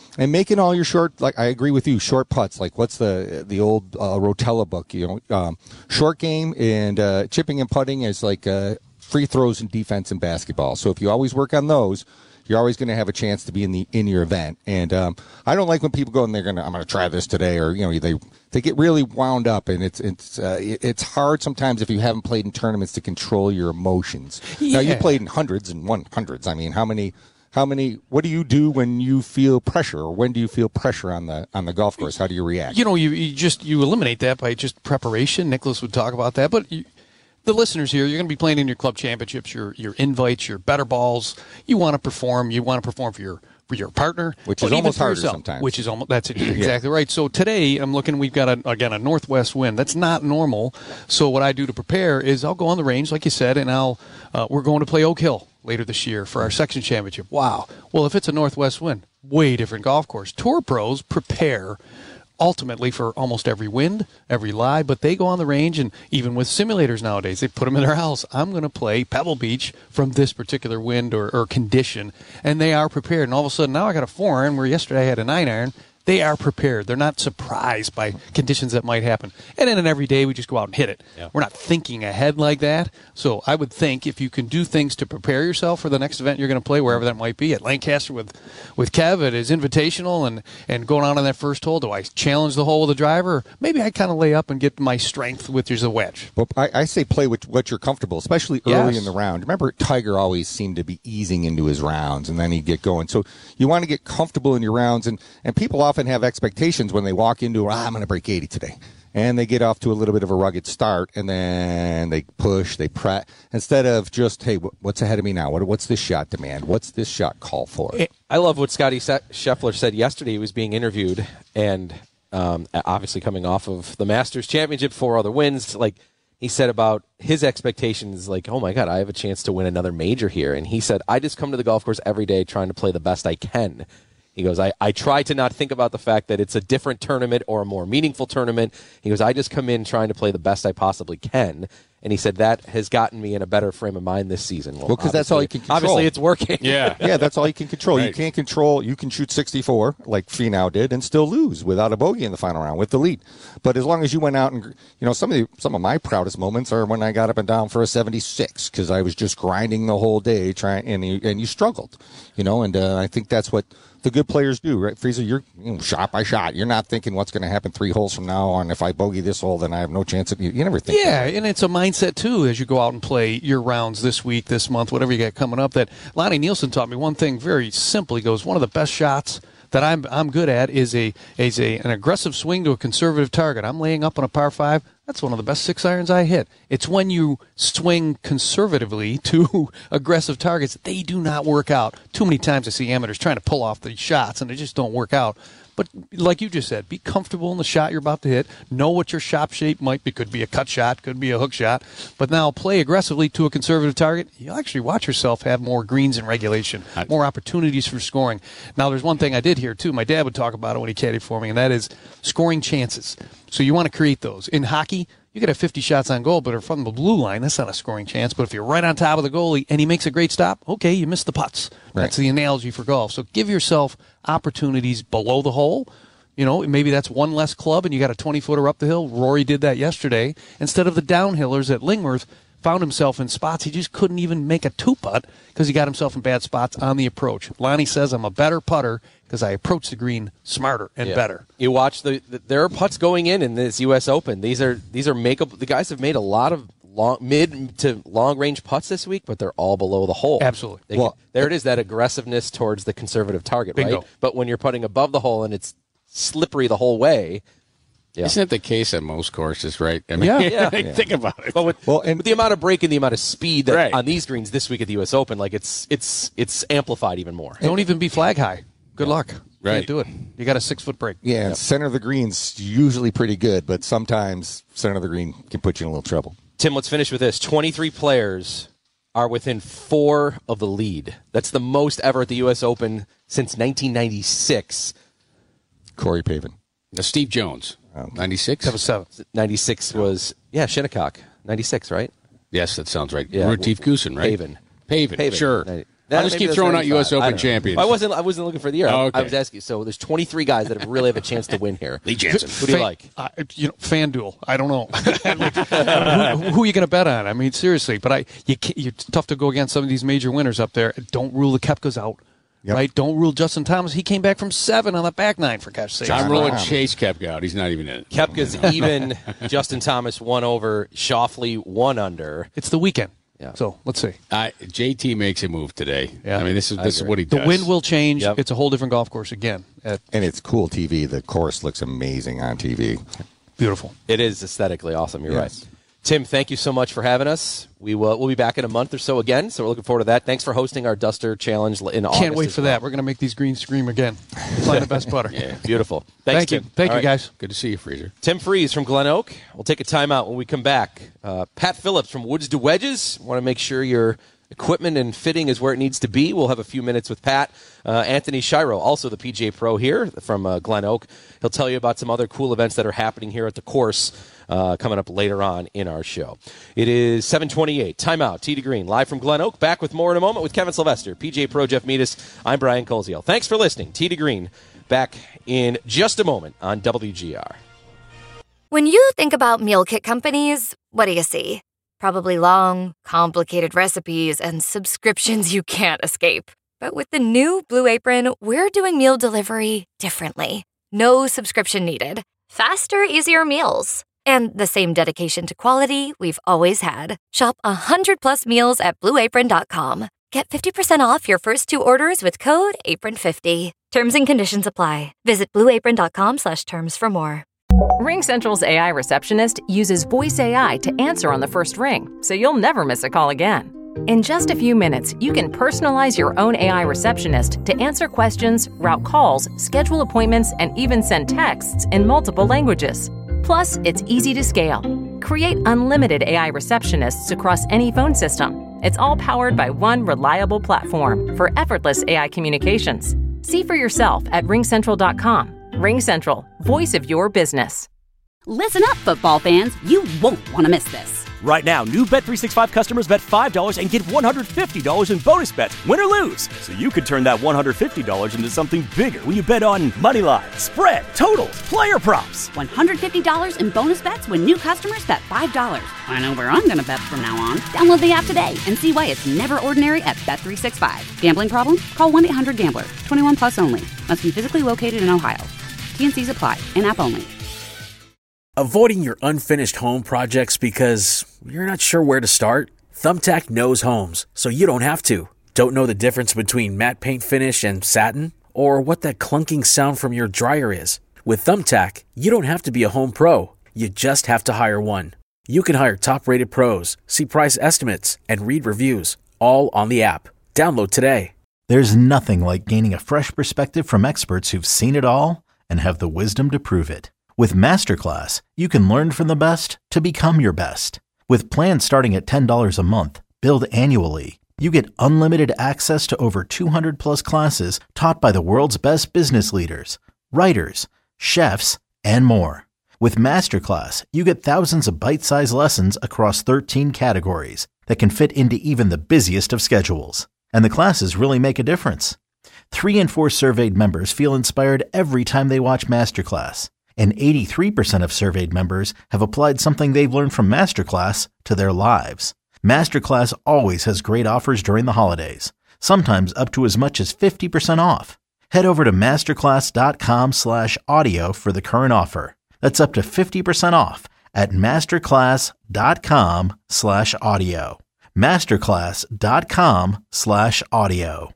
and making all your short, like I agree with you, short putts. Like what's the the old uh, Rotella book? You know, um, short game and uh, chipping and putting is like uh, free throws and defense in basketball. So if you always work on those, you're always going to have a chance to be in the in your event. And um, I don't like when people go and they're going to I'm going to try this today, or you know they they get really wound up, and it's it's uh, it's hard sometimes if you haven't played in tournaments to control your emotions. Yeah. Now you played in hundreds and one hundreds. I mean, how many? How many? What do you do when you feel pressure, or when do you feel pressure on the on the golf course? How do you react? You know, you, you just you eliminate that by just preparation. Nicholas would talk about that, but you, the listeners here, you're going to be playing in your club championships, your your invites, your better balls. You want to perform. You want to perform for your for your partner, which is almost harder sometimes. Which is almost that's exactly yeah. right. So today I'm looking. We've got a, again a northwest wind. That's not normal. So what I do to prepare is I'll go on the range, like you said, and I'll uh, we're going to play Oak Hill later this year for our section championship. Wow. Well, if it's a northwest wind, way different golf course. Tour pros prepare ultimately for almost every wind, every lie, but they go on the range, and even with simulators nowadays, they put them in their house. I'm going to play Pebble Beach from this particular wind or, or condition, and they are prepared. And all of a sudden, now I got a four iron where yesterday I had a nine iron. They are prepared. They're not surprised by conditions that might happen. And then every day we just go out and hit it. Yeah. We're not thinking ahead like that. So I would think if you can do things to prepare yourself for the next event you're going to play, wherever that might be, at Lancaster with, with Kev at his invitational and, and going on in that first hole, do I challenge the hole with the driver? Or maybe I kind of lay up and get my strength with your wedge. Well, I, I say play with what you're comfortable, especially early yes. in the round. Remember, Tiger always seemed to be easing into his rounds, and then he'd get going. So you want to get comfortable in your rounds, and, and people often have expectations when they walk into, ah, I'm going to break eighty today. And they get off to a little bit of a rugged start, and then they push, they press, instead of just, hey, what's ahead of me now? What, what's this shot demand? What's this shot call for? I love what Scotty Scheffler said yesterday. He was being interviewed, and um, obviously coming off of the Masters Championship, four other wins, like he said about his expectations, like, oh, my God, I have a chance to win another major here. And he said, I just come to the golf course every day trying to play the best I can. He goes, I, I try to not think about the fact that it's a different tournament or a more meaningful tournament. He goes, I just come in trying to play the best I possibly can. And he said that has gotten me in a better frame of mind this season. Well, because that's all you can control. Obviously, it's working. Yeah. Yeah, that's all you can control. Right. You can't control, you can shoot sixty-four like Finau did and still lose without a bogey in the final round with the lead. But as long as you went out and, you know, some of the, some of my proudest moments are when I got up and down for a seventy-six because I was just grinding the whole day trying, and you, and you struggled, you know, and uh, I think that's what the good players do, right? Frieza, you're you know, shot by shot. You're not thinking what's going to happen three holes from now on. If I bogey this hole, then I have no chance of you. You never think. Yeah, that. And it's a mindset, too, as you go out and play your rounds this week, this month, whatever you got coming up, that Lonnie Nielsen taught me one thing very simple. He goes, one of the best shots that I'm I'm good at is a is a an aggressive swing to a conservative target. I'm laying up on a par five. That's one of the best six irons I hit. It's when you swing conservatively to aggressive targets. They do not work out. Too many times I see amateurs trying to pull off these shots, and they just don't work out. But like you just said, be comfortable in the shot you're about to hit. Know what your shot shape might be. Could be a cut shot, could be a hook shot. But now play aggressively to a conservative target. You'll actually watch yourself have more greens in regulation, more opportunities for scoring. Now, there's one thing I did here, too. My dad would talk about it when he caddied for me, and that is scoring chances. So you want to create those. In hockey, you could have fifty shots on goal, but from the blue line, that's not a scoring chance. But if you're right on top of the goalie and he makes a great stop, okay, you missed the putts. Right. That's the analogy for golf. So give yourself opportunities below the hole. You know, maybe that's one less club and you got a twenty-footer up the hill. Rory did that yesterday. Instead of the downhillers at Lingworth, found himself in spots he just couldn't even make a two-putt because he got himself in bad spots on the approach. Lonnie says, I'm a better putter because I approach the green smarter and yeah. better. You watch the, the there are putts going in in this U S Open. These are these are makeable. The guys have made a lot of long, mid to long range putts this week, but they're all below the hole. Absolutely. They well, can, there it is, that aggressiveness towards the conservative target, bingo. right? But when you're putting above the hole and it's slippery the whole way. Yeah. Isn't that the case at most courses, right? I mean, yeah, yeah. yeah. Think about it. But with, well, and, with the amount of break and the amount of speed that right. on these greens this week at the U S Open, like it's it's it's amplified even more. Don't even be flag high. Good yeah. luck. Right. Can't do it. You got a six-foot break. Yeah, and center of the green's usually pretty good, but sometimes center of the green can put you in a little trouble. Tim, let's finish with this. twenty-three players are within four of the lead. That's the most ever at the U S Open since nineteen ninety-six. Corey Pavin. Uh, Steve Jones. ninety-six? That was seven. ninety-six was, yeah, Shinnecock. ninety-six, right? Yes, that sounds right. Yeah. Retief Goosen, right? Pavin. Pavin, Pavin. sure. ninety I'll just keep throwing out U S Open champions. I wasn't. I wasn't looking for the year. Oh, I, okay. I was asking. So there's twenty-three guys that have really have a chance to win here. Lee Janzen. Who do you Fan- like? Uh, you know, FanDuel. I don't know. Like, who, who are you going to bet on? I mean, seriously. But I, you can't, it's tough to go against some of these major winners up there. Don't rule the Koepkas out. Yep. Right? Don't rule Justin Thomas. He came back from seven on the back nine, for gosh sake. I'm rolling Chase Koepka out. He's not even in it. Koepka's even. Justin Thomas one over. Schauffele one under. It's the weekend. Yeah. So let's see. Uh, J T makes a move today. Yeah. I mean, this is I this agree. is what he The does. wind will change. Yep. It's a whole different golf course again. At And it's cool T V. The course looks amazing on T V. beautiful. It is aesthetically awesome. You're Yes. right. Tim, thank you so much for having us. We will we'll be back in a month or so again, so we're looking forward to that. Thanks for hosting our Duster Challenge in August. Can't wait as for well. that. We're going to make these greens scream again. Playing the best putter. Yeah, beautiful. Thanks, Thank you. Tim. Thank All you, right. guys. Good to see you, Freezer. Tim Freeze from Glen Oak. We'll take a timeout when we come back. Uh, Pat Phillips from Woods to Wedges. Want to make sure your equipment and fitting is where it needs to be. We'll have a few minutes with Pat. Uh, Anthony Shiro, also the P G A Pro here from uh, Glen Oak. He'll tell you about some other cool events that are happening here at the course uh, coming up later on in our show. It is seven twenty-eight. Timeout. Tee to Green, live from Glen Oak. Back with more in a moment with Kevin Sylvester, P G A Pro Jeff Meadis. I'm Brian Koziel. Thanks for listening. Tee to Green, back in just a moment on W G R. When you think about meal kit companies, what do you see? Probably long, complicated recipes and subscriptions you can't escape. But with the new Blue Apron, we're doing meal delivery differently. No subscription needed. Faster, easier meals. And the same dedication to quality we've always had. Shop one hundred plus meals at blue apron dot com. Get fifty percent off your first two orders with code apron fifty. Terms and conditions apply. Visit blue apron dot com slash terms for more. RingCentral's A I receptionist uses voice A I to answer on the first ring, so you'll never miss a call again. In just a few minutes, you can personalize your own A I receptionist to answer questions, route calls, schedule appointments, and even send texts in multiple languages. Plus, it's easy to scale. Create unlimited A I receptionists across any phone system. It's all powered by one reliable platform for effortless A I communications. See for yourself at ring central dot com. RingCentral, voice of your business. Listen up, football fans. You won't want to miss this. Right now, new Bet three sixty-five customers bet five dollars and get one hundred fifty dollars in bonus bets, win or lose. So you could turn that one hundred fifty dollars into something bigger when you bet on money line, spread, totals, player props. one hundred fifty dollars in bonus bets when new customers bet five dollars. I know where I'm going to bet from now on. Download the app today and see why it's never ordinary at Bet three sixty-five. Gambling problem? Call one eight hundred gambler. twenty-one plus only. Must be physically located in Ohio. T and Cs apply. In-app only. Avoiding your unfinished home projects because you're not sure where to start? Thumbtack knows homes, so you don't have to. Don't know the difference between matte paint finish and satin? Or what that clunking sound from your dryer is? With Thumbtack, you don't have to be a home pro. You just have to hire one. You can hire top-rated pros, see price estimates, and read reviews, all on the app. Download today. There's nothing like gaining a fresh perspective from experts who've seen it all and have the wisdom to prove it. With Masterclass, you can learn from the best to become your best. With plans starting at ten dollars a month, billed annually, you get unlimited access to over two hundred plus classes taught by the world's best business leaders, writers, chefs, and more. With Masterclass, you get thousands of bite-sized lessons across thirteen categories that can fit into even the busiest of schedules. And the classes really make a difference. Three in four surveyed members feel inspired every time they watch Masterclass. And eighty-three percent of surveyed members have applied something they've learned from Masterclass to their lives. Masterclass always has great offers during the holidays, sometimes up to as much as fifty percent off. Head over to masterclass.com slash audio for the current offer. That's up to fifty percent off at masterclass.com slash audio. Masterclass.com slash audio.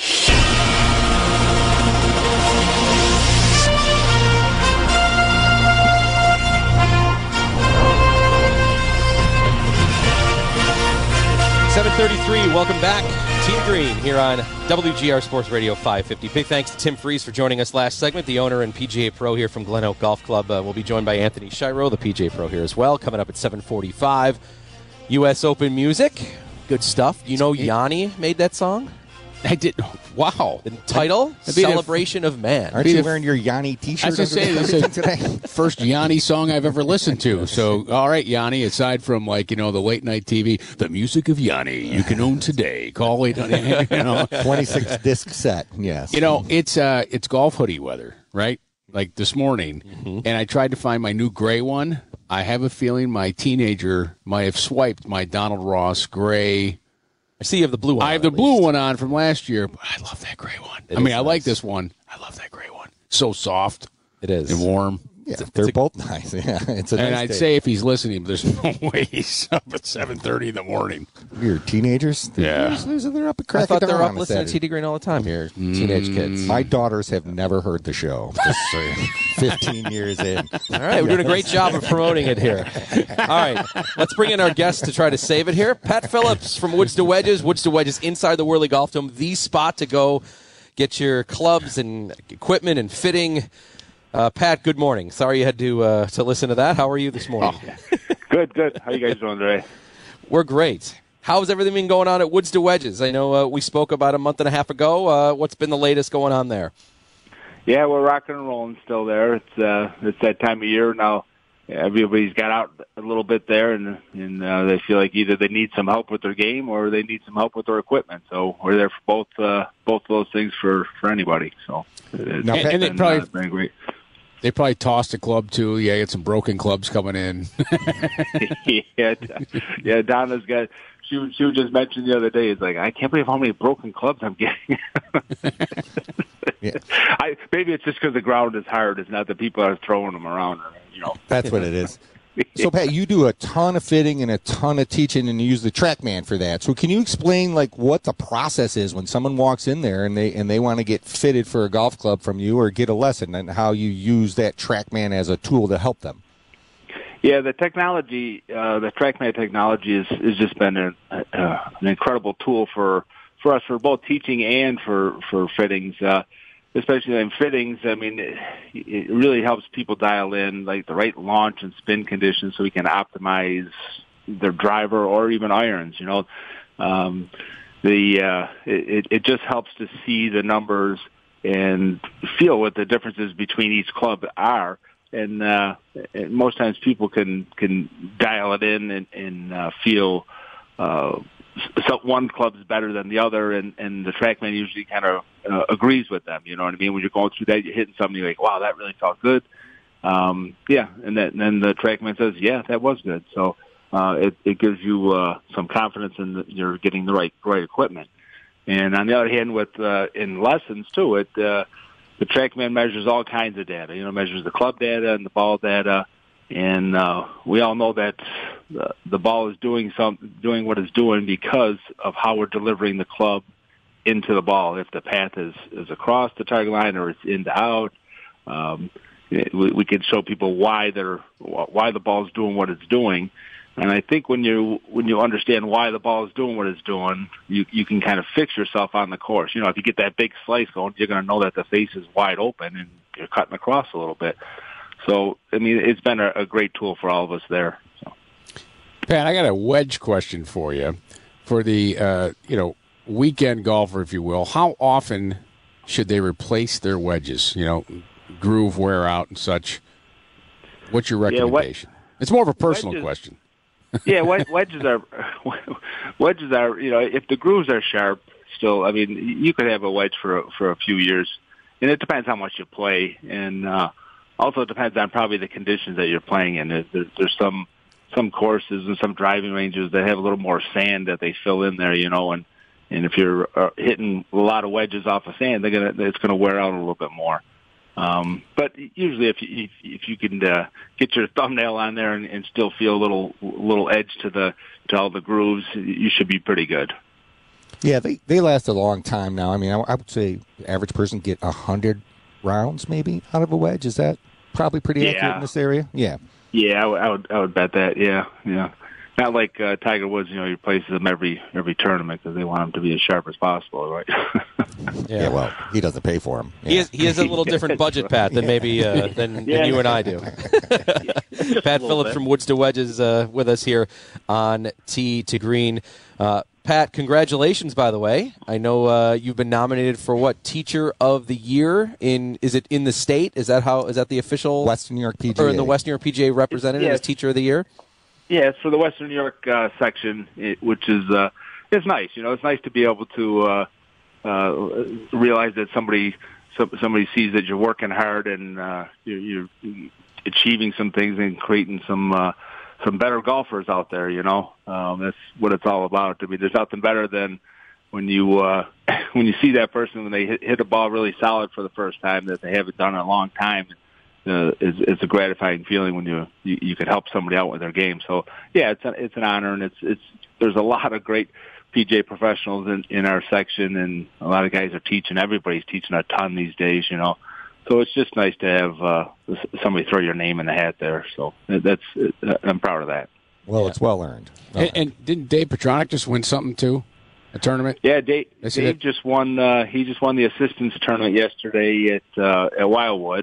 seven thirty-three, welcome back. Tee to Green here on W G R Sports Radio five fifty. Big thanks to Tim Freeze for joining us last segment, the owner and P G A Pro here from Glen Oak Golf Club. Uh, we'll be joined by Anthony Shiro, the P G A Pro here as well, coming up at seven forty-five. U S Open music, good stuff. You know Yanni made that song? I did. Wow. The title, Celebration of Man. Aren't you wearing your Yanni T-shirt? I was going to say, this is the first Yanni song I've ever listened to. So, all right, Yanni, aside from, like, you know, the late-night T V, the music of Yanni, you can own today. Call it, you know. twenty-six disc set, yes. You know, it's uh, it's golf hoodie weather, right? Like this morning, Mm-hmm. and I tried to find my new gray one. I have a feeling my teenager might have swiped my Donald Ross gray. I see you have the blue one. I have the blue one on from last year, but I love that gray one. It I mean, is I like nice. this one. I love that gray one. So soft. It is. And warm. Yeah, they're both nice. Yeah, it's a And nice I'd day. say if he's listening, there's no way he's up at seven thirty in the morning. You're teenagers? Yeah. They're, they're up at crack I thought of they're dawn up on a listening to Saturday. T D Green all the time here, teenage kids. My daughters have never heard the show. Just so fifteen years in. All right, we're doing a great job of promoting it here. All right, let's bring in our guest to try to save it here. Pat Phillips from Woods to Wedges. Woods to Wedges inside the Whirly Golf Dome, the spot to go get your clubs and equipment and fitting. Uh, Pat, good morning. Sorry you had to uh, to listen to that. How are you this morning? Oh. Good, good. How you guys doing today? We're great. How's everything been going on at Woods to Wedges? I know uh, we spoke about a month and a half ago. Uh, what's been the latest going on there? Yeah, we're rocking and rolling still there. It's uh, it's that time of year now. Everybody's got out a little bit there, and and uh, they feel like either they need some help with their game or they need some help with their equipment. So we're there for both uh, both of those things for, for anybody. So it's Now, and they been, probably uh, been great. They probably tossed a club too. Yeah, had some broken clubs coming in. yeah, yeah. Donna's got. She she was just mentioned the other day. It's like I can't believe how many broken clubs I'm getting. yeah. I maybe it's just because the ground is hard. It's not that people are throwing them around. You know, That's what it is. So, Pat, you do a ton of fitting and a ton of teaching, and you use the TrackMan for that. So, can you explain like what the process is when someone walks in there and they and they want to get fitted for a golf club from you or get a lesson, and how you use that TrackMan as a tool to help them? Yeah, the technology, uh, the TrackMan technology has has just been a, uh, an incredible tool for for us for both teaching and for for fittings. Uh, Especially in fittings, I mean, it, it really helps people dial in like the right launch and spin conditions so we can optimize their driver or even irons. You know, um, the uh, it, it just helps to see the numbers and feel what the differences between each club are. And, uh, and most times people can can dial it in and, and uh, feel. Uh, So one club's better than the other, and, and the TrackMan usually kind of uh, agrees with them. You know what I mean? When you're going through that, you're hitting something, you're like, wow, that really felt good. Um, yeah, and, that, and then the TrackMan says, yeah, that was good. So uh, it, it gives you uh, some confidence in that you're getting the right right equipment. And on the other hand, with uh, in lessons too, it uh, the TrackMan measures all kinds of data. You know, measures the club data and the ball data. And uh, we all know that the, the ball is doing some doing what it's doing because of how we're delivering the club into the ball. If the path is, is across the target line or it's in to out, um, we, we can show people why they're why the ball is doing what it's doing. And I think when you when you understand why the ball is doing what it's doing, you you can kind of fix yourself on the course. You know, if you get that big slice going, you're going to know that the face is wide open and you're cutting across a little bit. So, I mean, it's been a, a great tool for all of us there. So. Pat, I got a wedge question for you. For the, uh, you know, weekend golfer, if you will, how often should they replace their wedges? You know, groove, wear out, and such. What's your recommendation? Yeah, wed- it's more of a personal wedges, question. yeah, wed- wedges are, wedges are, you know, if the grooves are sharp still, I mean, you could have a wedge for, for a few years. And it depends how much you play. And, uh, also, it depends on probably the conditions that you're playing in. There's, there's some some courses and some driving ranges that have a little more sand that they fill in there, you know. And, and if you're uh, hitting a lot of wedges off of sand, they're gonna it's gonna wear out a little bit more. Um, but usually, if you, if, if you can uh, get your thumbnail on there and, and still feel a little little edge to the to all the grooves, you should be pretty good. Yeah, they they last a long time now. I mean, I, I would say the average person get a hundred rounds maybe out of a wedge. Is that probably pretty yeah. accurate in this area? Yeah. Yeah, I, w- I would I would bet that. Yeah, yeah. Not like uh, Tiger Woods, you know, he replaces them every every tournament because they want them to be as sharp as possible, right? yeah. yeah, well, he doesn't pay for them. Yeah. He has he has a little different budget, Pat, than maybe uh, than, yeah. than you and I do. Pat Phillips bit. from Woods to Wedges uh, with us here on Tee to Green. Uh, Pat, congratulations, by the way. I know uh, you've been nominated for what, Teacher of the Year in, is it in the state? Is that how, is that the official? Western New York P G A. Or in the Western New York P G A representative Yeah. as Teacher of the Year? Yeah, it's for the Western New York uh, section, it, which is uh, it's nice. You know, it's nice to be able to uh, uh, realize that somebody some, somebody sees that you're working hard and uh, you're, you're achieving some things and creating some uh, some better golfers out there. You know, um, that's what it's all about. I mean, there's nothing better than when you uh, when you see that person when they hit, hit a ball really solid for the first time that they haven't done in a long time. Uh, it's, it's a gratifying feeling when you, you you can help somebody out with their game. So yeah, it's a, it's an honor, and it's it's there's a lot of great P G A professionals in, in our section, and a lot of guys are teaching. Everybody's teaching a ton these days, you know. So it's just nice to have uh, somebody throw your name in the hat there. So that's I'm proud of that. Well, yeah. It's well earned. And, right. and didn't Dave Petronic just win something too? A tournament? Yeah, Dave, Dave just won. Uh, he just won the assistants tournament yesterday at uh, at Wildwood.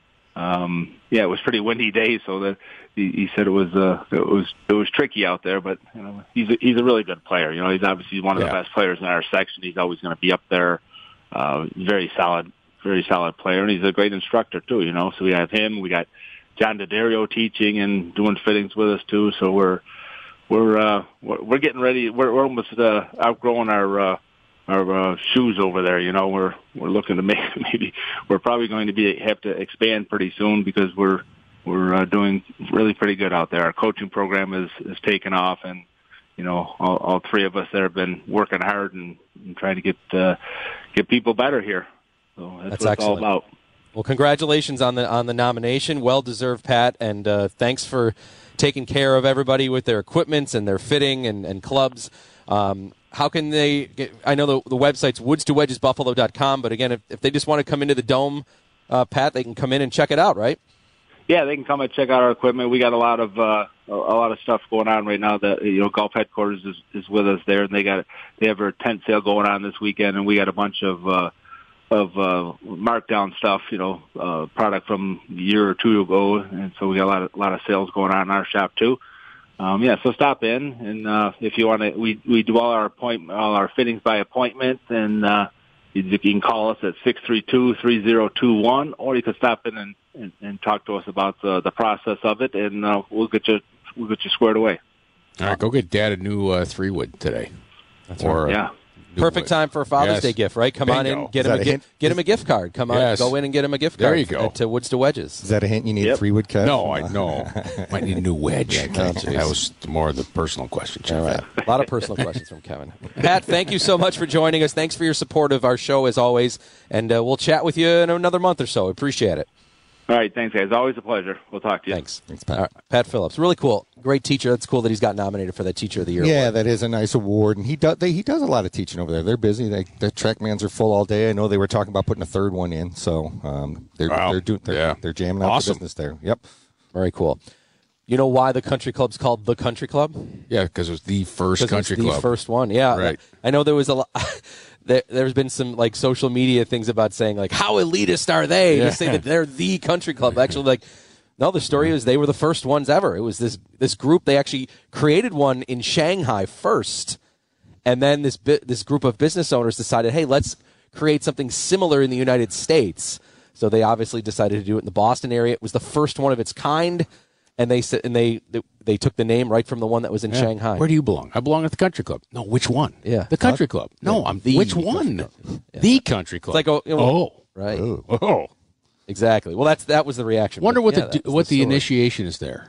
Um, yeah, it was a pretty windy day, so that he, he said it was uh, it was it was tricky out there. But you know, he's a, he's a really good player. You know, he's obviously one of yeah. the best players in our section. He's always going to be up there. Uh, very solid, very solid player, and he's a great instructor too. You know, so we have him. We got John D'Addario teaching and doing fittings with us too. So we're we're uh, we're, we're getting ready. We're, we're almost uh, outgrowing our. Uh, our uh, shoes over there. You know, we're we're looking to make maybe we're probably going to be have to expand pretty soon because we're we're uh, doing really pretty good out there. Our coaching program is is taken off, and you know, all, all three of us there have been working hard and, and trying to get uh, get people better here. So that's, that's what excellent. It's all about. Well, congratulations on the on the nomination. Well deserved, Pat, and uh, thanks for taking care of everybody with their equipments and their fitting and, and clubs. Um, How can they get, I know the, the website's woods to wedges buffalo dot com, but again, if, if they just want to come into the Dome, uh, Pat, they can come in and check it out, right? Yeah, they can come and check out our equipment. We got a lot of uh, a lot of stuff going on right now. That you know, Golf Headquarters is, is with us there, and they got they have their tent sale going on this weekend, and we got a bunch of uh, of uh, markdown stuff, you know, uh, product from a year or two ago, and so we got a lot of a lot of sales going on in our shop too. Um, yeah, so stop in, and uh, if you want to, we we do all our appoint all our fittings by appointment, and uh, you, you can call us at six three two, three zero two one, or you can stop in and, and, and talk to us about the, the process of it, and uh, we'll get you we'll get you squared away. All right, go get Dad a new uh, three wood today. That's or, right. Yeah. Perfect time for a Father's yes. Day gift, right? Come Bingo. on in, get Is him a, that a gi- hint? get him a gift card. Come on, Yes. go in and get him a gift There card. you go. At uh, Woods to Wedges. Is that a hint? You need Yep. a three wood cut? No, I no. Might need a new wedge. That was more of the personal question. All right. A lot of personal questions from Kevin. Pat, thank you so much for joining us. Thanks for your support of our show as always, and uh, we'll chat with you in another month or so. Appreciate it. All right, thanks, guys. Always a pleasure. We'll talk to you. Thanks. Thanks, Pat. All right. Pat Phillips, really cool, great teacher. That's cool that he's got nominated for that Teacher of the Year. Yeah, award. that is a nice award, and he does. They, he does a lot of teaching over there. They're busy. They, the TrackMans are full all day. I know they were talking about putting a third one in, so um, they're Wow. they're doing they're, Yeah. they're jamming out Awesome. the business there. Yep. Very cool. You know why the country club's called the Country Club? Yeah, because it was the first 'Cause country it's the club. first one. Yeah, Right. I know there was a lot. There, there's been some like social media things about saying like how elitist are they Yeah. to say that they're the country club. Actually, like no, the story is they were the first ones ever. It was this this group. They actually created one in Shanghai first, and then this bi- this group of business owners decided, hey, let's create something similar in the United States. So they obviously decided to do it in the Boston area. It was the first one of its kind, and they said and they they, they took the name right from the one that was in Yeah. Shanghai. Where do you belong? I belong at the country club. No, which one? Yeah. The country club. No, Yeah. I'm The which country one? club. Yeah. The country club. It's like, oh, you know, oh, right. oh. Exactly. Well, that's that was the reaction. Wonder But, what yeah, the that's what the, story. initiation is there.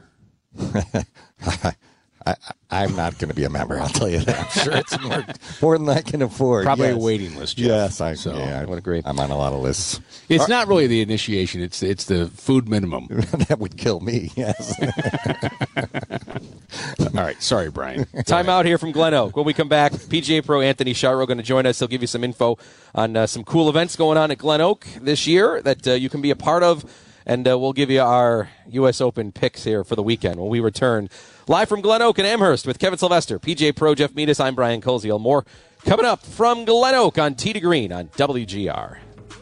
I, I'm not going to be a member. I'll tell you that. I'm sure it's more, more than I can afford. Probably yes. a waiting list. Jeff. Yes, I. So, yeah, what a great. I'm on a lot of lists. It's not really the initiation. It's it's the food minimum. That would kill me. Yes. All right. Sorry, Brian. Time out here from Glen Oak. When we come back, P G A Pro Anthony Sharrow going to join us. He'll give you some info on uh, some cool events going on at Glen Oak this year that uh, you can be a part of, and uh, we'll give you our U S Open picks here for the weekend when we return live from Glen Oak and Amherst with Kevin Sylvester, P G A Pro Jeff Meadis. I'm Brian Koziel. More coming up from Glen Oak on Tee to Green on W G R.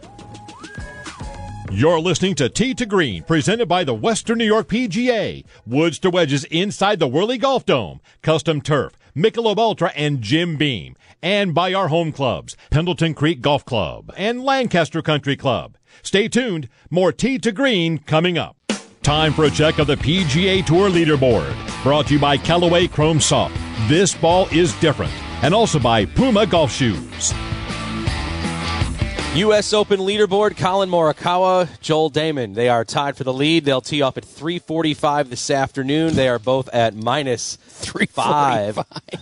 You're listening to Tee to Green, presented by the Western New York P G A. Woods to wedges inside the Whirly Golf Dome. Custom turf, Michelob Ultra, and Jim Beam. And by our home clubs, Pendleton Creek Golf Club and Lancaster Country Club. Stay tuned. More Tee to Green coming up. Time for a check of the P G A Tour leaderboard. Brought to you by Callaway Chrome Soft. This ball is different. And also by Puma Golf Shoes. U S Open leaderboard, Colin Morikawa, Joel Damon. They are tied for the lead. They'll tee off at three forty-five this afternoon. They are both at minus three five.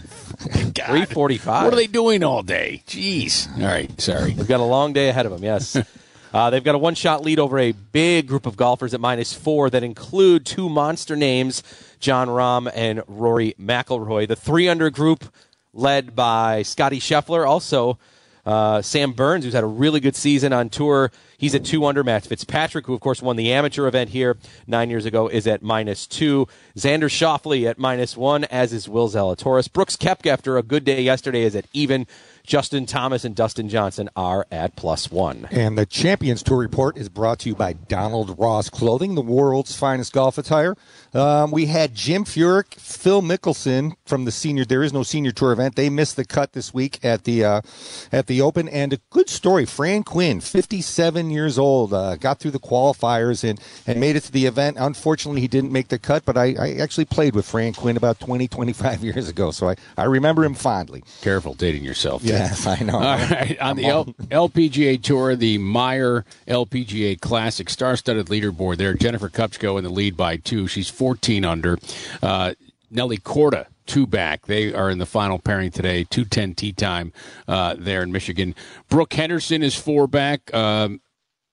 three forty-five. What are they doing all day? Jeez. All right, sorry. They've got a long day ahead of them, yes. uh, they've got a one-shot lead over a big group of golfers at minus four that include two monster names, Jon Rahm and Rory McIlroy. The three-under group led by Scotty Scheffler, also Uh, Sam Burns, who's had a really good season on tour. He's at two under. Matt Fitzpatrick, who, of course, won the amateur event here nine years ago, is at minus two. Xander Schauffele at minus one, as is Will Zalatoris. Brooks Koepka, after a good day yesterday, is at even. Justin Thomas and Dustin Johnson are at plus one. And the Champions Tour Report is brought to you by Donald Ross Clothing, the world's finest golf attire. Um, we had Jim Furyk, Phil Mickelson from the senior. There is no senior tour event. They missed the cut this week at the uh, at the Open. And a good story. Fran Quinn, fifty-seven years old, uh, got through the qualifiers and, and made it to the event. Unfortunately, he didn't make the cut, but I, I actually played with Fran Quinn about twenty, twenty-five years ago, so I, I remember him fondly. Careful dating yourself. Yes, I know. All right, on the L- LPGA Tour, the Meyer L P G A Classic star-studded leaderboard there. Jennifer Kupcho in the lead by two. She's fourteen under. Uh, Nelly Korda, two back. They are in the final pairing today, two ten tee time uh, there in Michigan. Brooke Henderson is four back. Um,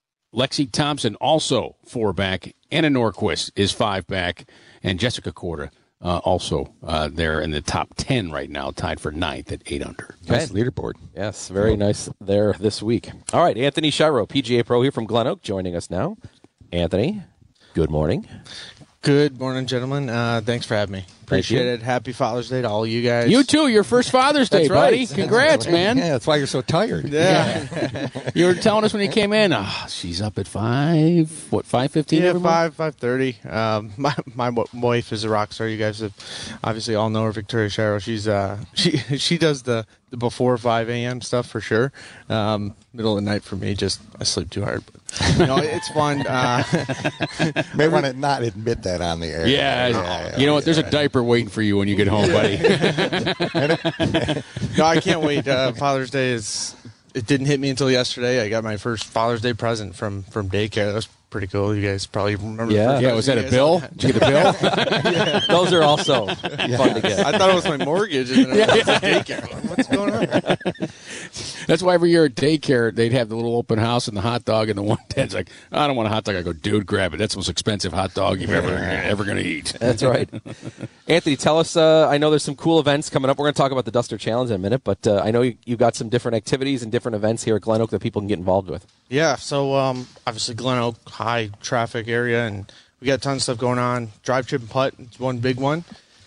Lexi Thompson also four back. Anna Norquist is five back. And Jessica Korda uh, also uh, there in the top ten right now, tied for ninth at eight under. Nice leaderboard. Yes, very nice there this week. All right, Anthony Shiro, P G A Pro here from Glen Oak, joining us now. Anthony, good morning. Good morning, gentlemen. Uh, thanks for having me. Appreciate it. Happy Father's Day to all you guys. You too. Your first Father's Day, That's right. buddy. Congrats, That's man. Yeah, that's why you're so tired. Yeah. You were telling us when you came in, oh, she's up at five, what, five fifteen? Yeah, five, five thirty. Um, my my w- wife is a rock star. You guys have obviously all know her, Victoria Shiro. She's uh she she does the, the before five a.m. stuff for sure. Um, middle of the night for me, just I sleep too hard. But, you know, it's fun. Uh, May want to not admit that on the air. Yeah, yeah, you know what? There's a diaper waiting for you when you get home, buddy. No, I can't wait. Uh, Father's Day is. It didn't hit me until yesterday. I got my first Father's Day present from from daycare. That was pretty cool. You guys probably remember. Yeah. the first Yeah, was that present a you bill? guys Did you get a bill? Yeah. Those are also fun to get. I thought it was my mortgage, and then it was daycare. What's going on? That's why every year at daycare, they'd have the little open house and the hot dog, and the one dad's like, I don't want a hot dog. I go, dude, grab it. That's the most expensive hot dog you've ever ever going to eat. That's right. Anthony, tell us, uh, I know there's some cool events coming up. We're going to talk about the Duster Challenge in a minute, but uh, I know you, you've got some different activities and different events here at Glen Oak that people can get involved with. Yeah, so um, obviously Glen Oak, high traffic area, and we got tons of stuff going on. Drive, Chip, and Putt, it's one big one.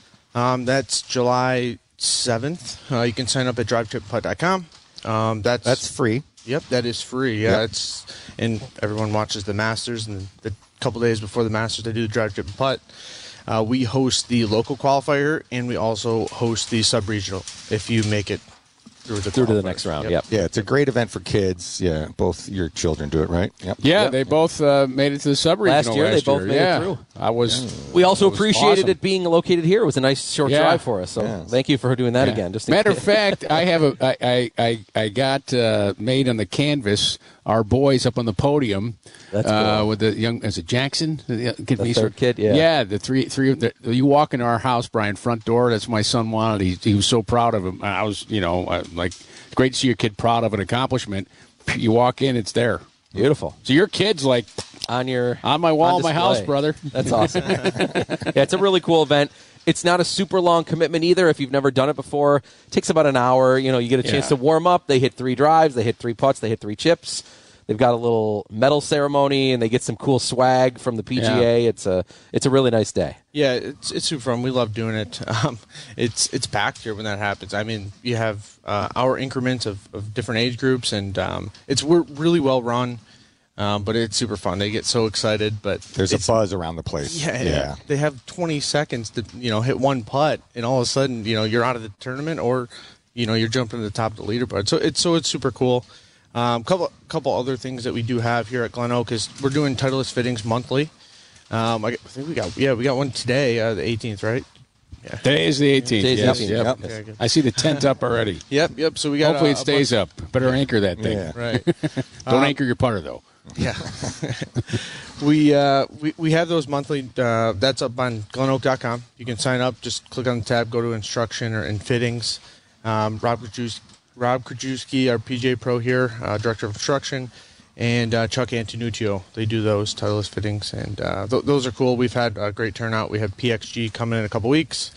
Um, that's July seventh. Uh, you can sign up at drive chip putt dot com. Um, that's That's free. Yep, that is free. Yeah, Yep. it's and everyone watches the Masters, and the couple days before the Masters, they do the Drive, Chip, and Putt. Uh, we host the local qualifier, and we also host the sub-regional if you make it through the Through to the qualifiers. next round, Yep. yep. Yeah, it's a great event for kids. Yeah, both your children do it, right? Yep. Yeah, Yep. they both uh, made it to the sub-regional Last year, they both year. made it yeah. through. I was. We also it was appreciated awesome. it being located here. It was a nice short Yeah. drive for us, so Yes. thank you for doing that Yeah. again. Just in Matter of case. fact, I have a I I I, I got uh, made on the canvas our boys up on the podium. That's uh, cool. with the young is it Jackson the, The third kid, yeah. yeah the three three the, you walk into our house, Brian, front door. That's what my son wanted. He he was so proud of him. I was you know uh, like great to see your kid proud of an accomplishment. You walk in, it's there. Beautiful. So your kid's like On your on my wall on in my display. house, brother. That's awesome. Yeah, it's a really cool event. It's not a super long commitment either if you've never done it before. It takes about an hour. You know, you get a chance Yeah. to warm up. They hit three drives. They hit three putts. They hit three chips. They've got a little medal ceremony, and they get some cool swag from the P G A. Yeah. It's a it's a really nice day. Yeah, it's it's super fun. We love doing it. Um, it's it's packed here when that happens. I mean, you have uh, our increments of, of different age groups, and um, it's we're really well run. Um, but it's super fun. They get so excited, but there's a buzz around the place. Yeah, yeah. They have twenty seconds to, you know, hit one putt, and all of a sudden, you know, you're out of the tournament, or, you know, you're jumping to the top of the leaderboard. So it's so it's super cool. Um, couple couple other things that we do have here at Glen Oak is we're doing Titleist fittings monthly. Um, I think we got yeah we got one today, uh, the eighteenth, right? Yeah. Today is the eighteenth. Today's Yes, the yep. eighteenth. Okay, good. I see the tent up already. Yep, yep. So we got. Hopefully uh, it stays a up. Better anchor that thing. Yeah. Right. Don't Um, anchor your putter though. Yeah. we, uh, we we have those monthly. Uh, that's up on glen oak dot com. You can sign up. Just click on the tab, go to instruction or in fittings. Um, Rob Krajewski, Rob Krajewski, our P G A Pro here, uh, Director of Instruction, and uh, Chuck Antonuccio. They do those Titleist fittings, and uh, th- those are cool. We've had a great turnout. We have P X G coming in a couple weeks.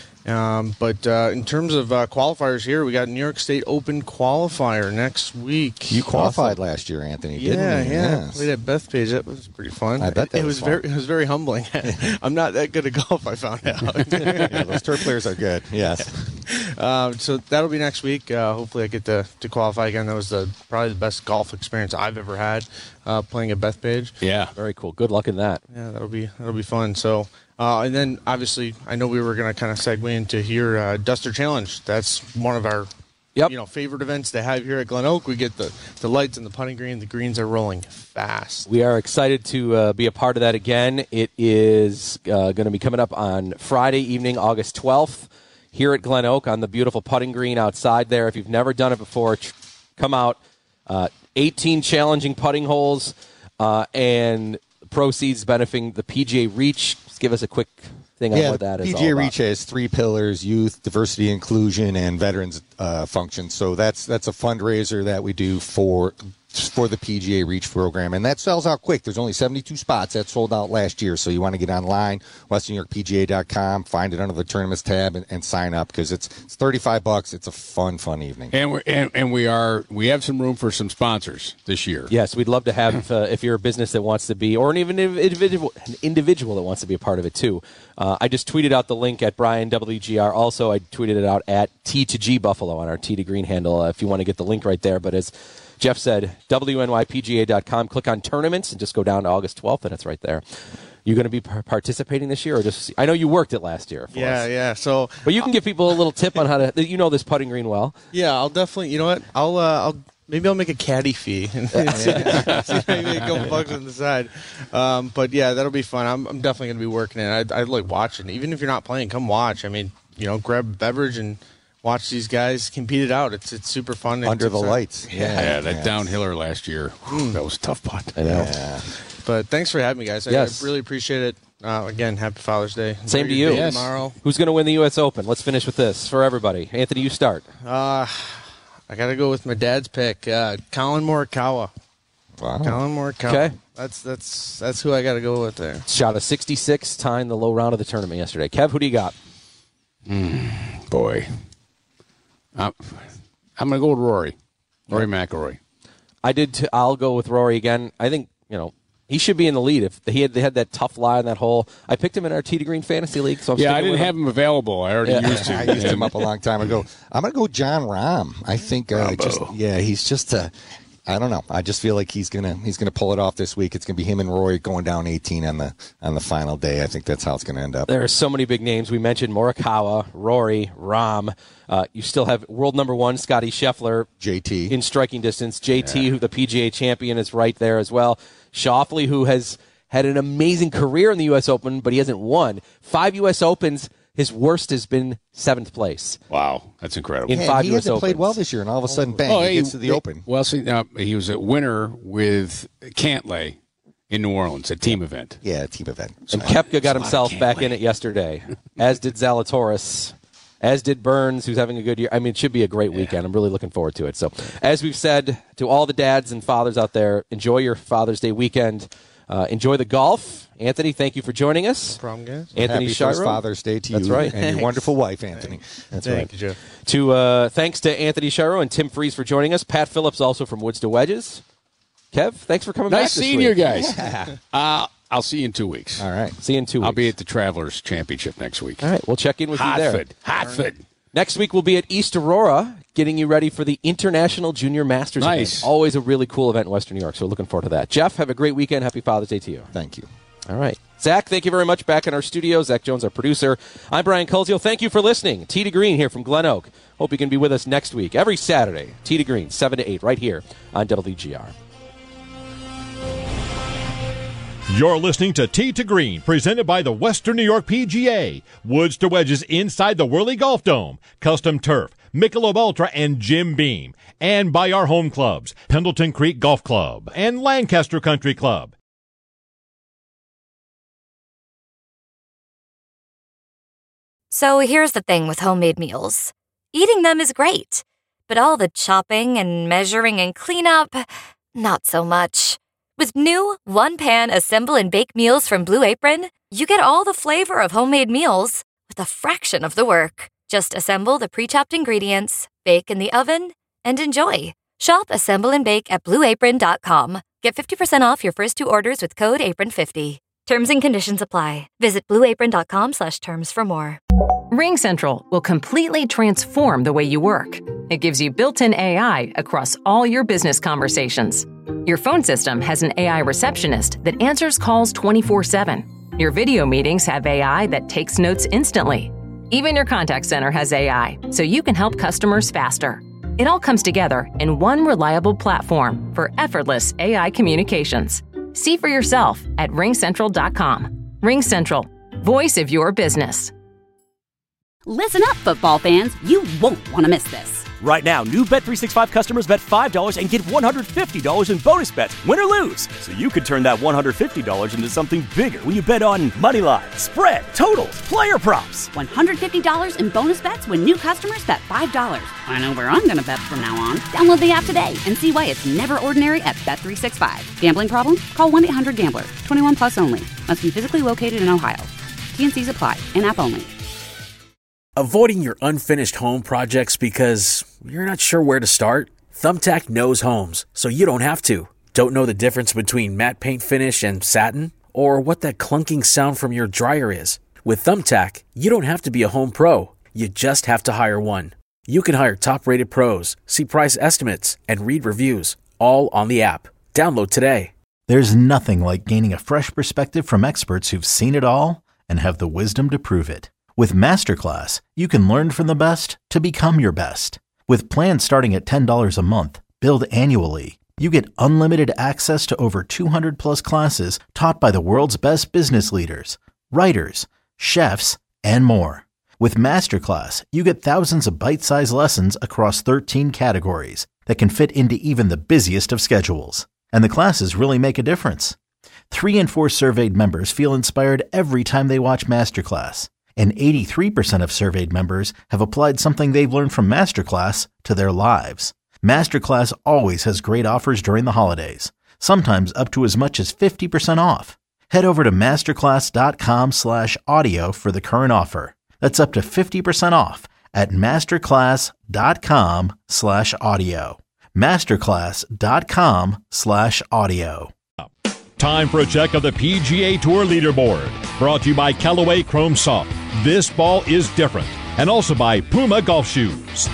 Um, but uh, in terms of uh, qualifiers here, we got New York State Open qualifier next week. You qualified last year, Anthony, Yeah, didn't you? yeah. Yes. Played at Bethpage. That was pretty fun. I bet that it was was fun. very. It was very humbling. I'm not that good at golf. I found out. Yeah, those tour players are good. Yes. Um, so that'll be next week. Uh, hopefully, I get to, to qualify again. That was the probably the best golf experience I've ever had uh, playing at Bethpage. Yeah, very cool. Good luck in that. Yeah, that'll be that'll be fun. So. Uh, and then, obviously, I know we were going to kind of segue into here, uh, Duster Challenge. That's one of our yep. you know, favorite events to have here at Glen Oak. We get the, the lights and the putting green. The greens are rolling fast. We are excited to uh, be a part of that again. It is uh, going to be coming up on Friday evening, August twelfth, here at Glen Oak on the beautiful putting green outside there. If you've never done it before, tr- come out. Uh, eighteen challenging putting holes uh, and proceeds benefiting the P G A Reach. Just give us a quick thing yeah, on what that is P all G A about. Reach has three pillars: youth, diversity, inclusion, and veterans uh, functions. So that's that's a fundraiser that we do for for the P G A Reach program, and that sells out quick. There's only seventy-two spots. That sold out last year. So you want to get online, western new york p g a dot com, find it under the tournaments tab, and, and sign up because it's it's thirty-five bucks. It's a fun, fun evening. And we're and, and we are we have some room for some sponsors this year. Yes, we'd love to have uh, if you're a business that wants to be, or an even individual an individual that wants to be a part of it too. Uh, I just tweeted out the link at Brian W G R. Also, I tweeted it out at T to G Buffalo on our T to Green handle. Uh, if you want to get the link right there, but as Jeff said, w n y p g a dot com. Click on tournaments and just go down to August twelfth, and it's right there. You going to be par- participating this year, or just? I know you worked it last year. For Yeah, us. yeah. So, but you can give people a little tip on how to. You know this putting green well. yeah, I'll definitely. You know what? I'll. Uh, I'll maybe I'll make a caddy fee and see, see if I make a couple bucks on the side. Um, but yeah, that'll be fun. I'm, I'm definitely going to be working it. I, I like watching. Even if you're not playing, come watch. I mean, you know, grab a beverage and watch these guys compete it out. It's it's super fun. Under It's the exciting. lights. Yeah, Yeah, that yeah. downhiller last year, whew, that was a tough putt. I know. Yeah. But thanks for having me, guys. I, Yes. I really appreciate it. Uh, again, happy Father's Day. Same Enjoy to your you. day Yes. Tomorrow. Who's going to win the U S Open? Let's finish with this for everybody. Anthony, you start. Uh, I got to go with my dad's pick, uh, Colin Morikawa. Wow. Colin Morikawa. Okay. That's that's that's who I got to go with there. Shot a sixty-six, tying the low round of the tournament yesterday. Kev, who do you got? Boy, I'm, I'm going to go with Rory, Rory McIlroy. I did. T- I'll go with Rory again. I think you know he should be in the lead. If he had they had that tough lie in that hole, I picked him in our T to Green fantasy league. So I'm Yeah, I sticking didn't with have him available. I already Yeah. used to. I used him up a long time ago. I'm going to go John Rahm. I think uh, just yeah, he's just a. I don't know. I just feel like he's gonna he's gonna pull it off this week. It's gonna be him and Roy going down eighteen on the on the final day. I think that's how it's gonna end up. There are so many big names. We mentioned Morikawa, Rory, Rahm. Uh, you still have world number one Scotty Scheffler, J T in striking distance. J T, who the P G A champion, is right there as well. Schauffele, who has had an amazing career in the U S Open, but he hasn't won five U S Opens. His worst has been seventh place. Wow, that's incredible. In Yeah, five he U S hasn't played Opens. well this year, and all of a sudden, bang, Oh, he hey, gets to the hey, Open. Well, see, uh, he was a winner with Cantlay in New Orleans, a team event. Yeah, team event. And Koepka got lot of himself back Cantlay. in it yesterday, as did Zalatoris, as did Burns, who's having a good year. I mean, it should be a great weekend. I'm really looking forward to it. So, as we've said to all the dads and fathers out there, enjoy your Father's Day weekend. Uh, enjoy the golf. Anthony, thank you for joining us. No problem, guys. Anthony Happy first Shiro. Father's Day to That's you right. and your wonderful wife, Anthony. That's Thank right. you, Jeff. To uh, thanks to Anthony Shiro and Tim Freeze for joining us. Pat Phillips also from Woods to Wedges. Kev, thanks for coming back. Nice this seeing week. you guys. Uh, I'll see you in two weeks. All right. See you in two weeks. I'll be at the Travelers Championship next week. All right, we'll check in with you there. Hartford. Hartford. Next week we'll be at East Aurora. getting you ready for the International Junior Masters Nice. event. Always a really cool event in Western New York, so looking forward to that. Jeff, have a great weekend. Happy Father's Day to you. Thank you. All right. Zach, thank you very much. Back in our studio. Zach Jones, our producer. I'm Brian Koziel. Thank you for listening. Tee to Green here from Glen Oak. Hope you can be with us next week, every Saturday. Tee to Green, seven to eight, right here on W G R. You're listening to Tee to Green, presented by the Western New York P G A. Woods to wedges inside the Whirly Golf Dome. Custom turf, Michelob Ultra, and Jim Beam. And by our home clubs, Pendleton Creek Golf Club and Lancaster Country Club. So here's the thing with homemade meals. Eating them is great, but all the chopping and measuring and cleanup, not so much. With new one-pan assemble and bake meals from Blue Apron, you get all the flavor of homemade meals with a fraction of the work. Just assemble the pre-chopped ingredients, bake in the oven, and enjoy. Shop Assemble and Bake at blue apron dot com. Get fifty percent off your first two orders with code apron fifty. Terms and conditions apply. Visit blue apron dot com slash terms for more. RingCentral will completely transform the way you work. It gives you built-in A I across all your business conversations. Your phone system has an A I receptionist that answers calls twenty-four seven. Your video meetings have A I that takes notes instantly. Even your contact center has A I, so you can help customers faster. It all comes together in one reliable platform for effortless A I communications. See for yourself at ring central dot com. RingCentral, voice of your business. Listen up, football fans. You won't want to miss this. Right now, new Bet three sixty-five customers bet five dollars and get one hundred fifty dollars in bonus bets, win or lose. So you could turn that one hundred fifty dollars into something bigger when you bet on money line, spread, totals, player props. one hundred fifty dollars in bonus bets when new customers bet five dollars. I know where I'm going to bet from now on. Download the app today and see why it's never ordinary at Bet three sixty-five. Gambling problem? Call one eight hundred gambler. twenty-one plus only. Must be physically located in Ohio. T N Cs apply. In-app only. Avoiding your unfinished home projects because you're not sure where to start? Thumbtack knows homes, so you don't have to. Don't know the difference between matte paint finish and satin? Or what that clunking sound from your dryer is? With Thumbtack, you don't have to be a home pro. You just have to hire one. You can hire top-rated pros, see price estimates, and read reviews, all on the app. Download today. There's nothing like gaining a fresh perspective from experts who've seen it all and have the wisdom to prove it. With Masterclass, you can learn from the best to become your best. With plans starting at ten dollars a month, billed annually, you get unlimited access to over two hundred plus classes taught by the world's best business leaders, writers, chefs, and more. With Masterclass, you get thousands of bite-sized lessons across thirteen categories that can fit into even the busiest of schedules. And the classes really make a difference. Three in four surveyed members feel inspired every time they watch Masterclass. And eighty-three percent of surveyed members have applied something they've learned from Masterclass to their lives. Masterclass always has great offers during the holidays, sometimes up to as much as fifty percent off. Head over to masterclass.com slash audio for the current offer. That's up to fifty percent off at masterclass.com slash audio. Masterclass.com slash audio. Time for a check of the P G A Tour leaderboard. Brought to you by Callaway Chrome Soft. This ball is different. And also by Puma Golf Shoes.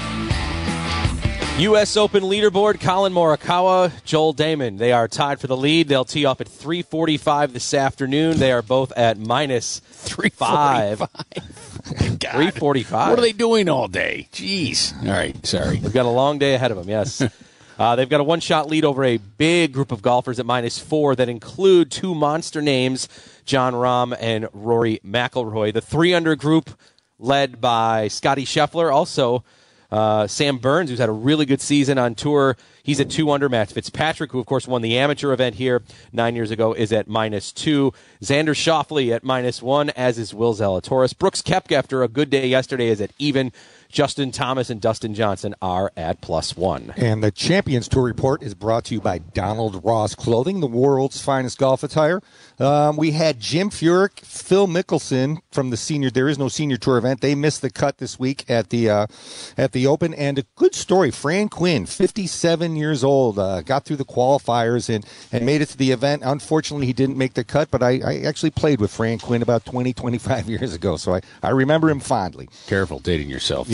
U S Open leaderboard, Colin Morikawa, Joel Damon. They are tied for the lead. They'll tee off at three forty-five this afternoon. They are both at minus three five. three forty-five. What are they doing all day? Jeez. All right, sorry. They've got a long day ahead of them, yes. Uh, they've got a one-shot lead over a big group of golfers at minus four that include two monster names, Jon Rahm and Rory McIlroy. The three-under group led by Scottie Scheffler, also uh, Sam Burns, who's had a really good season on tour. He's at two under. Matt Fitzpatrick, who, of course, won the amateur event here nine years ago, is at minus two. Xander Schauffele at minus one, as is Will Zalatoris. Brooks Koepka, after a good day yesterday, is at even. Justin Thomas and Dustin Johnson are at plus one. And the Champions Tour Report is brought to you by Donald Ross Clothing, the world's finest golf attire. Um, we had Jim Furyk, Phil Mickelson from the senior. There is no senior tour event. They missed the cut this week at the uh, at the Open. And a good story. Fran Quinn, fifty-seven years old, uh, got through the qualifiers and, and made it to the event. Unfortunately, he didn't make the cut, but I, I actually played with Fran Quinn about twenty, twenty-five years ago, so I, I remember him fondly. Careful dating yourself. Yeah.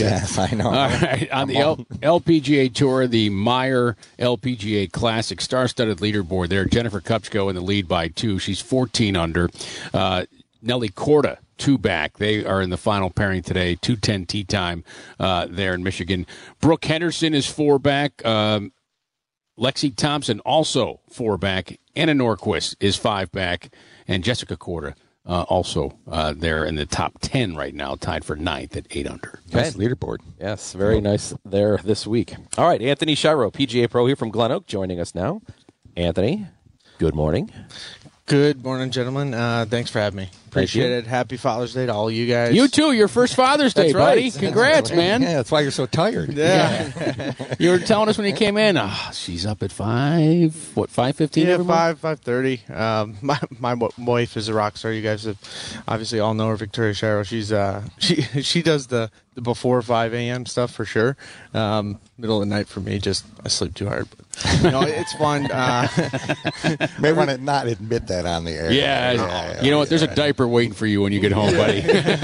Yes, I know. All right, on the L- LPGA Tour, the Meyer L P G A Classic star-studded leaderboard there. Jennifer Kupcho in the lead by two. She's fourteen under. Uh, Nelly Korda, two back. They are in the final pairing today, two ten tee time uh, there in Michigan. Brooke Henderson is four back. Um, Lexi Thompson also four back. Anna Norquist is five back. And Jessica Korda uh, also uh, there in the top ten right now, tied for ninth at eight under. Nice leaderboard. Yes, very nice there this week. All right, Anthony Shiro, P G A Pro here from Glen Oak, joining us now. Anthony, good morning. Good morning, gentlemen. Uh, thanks for having me. Appreciate it. Happy Father's Day to all you guys. You too. Your first Father's Day, That's right. buddy. Congrats, man. Yeah, that's why you're so tired. Yeah. You were telling us when you came in, oh, she's up at five, what, five fifteen? Yeah, five, five thirty. Um, my my w- wife is a rock star. You guys have obviously all know her, Victoria Shiro. She's uh she she does the, the before five a.m. stuff for sure. Um, middle of the night for me, just I sleep too hard. But, you know, it's fun. Uh, May want to not admit that on the air. Yeah, yeah, yeah you know what? There's a diaper waiting for you when you get home, buddy.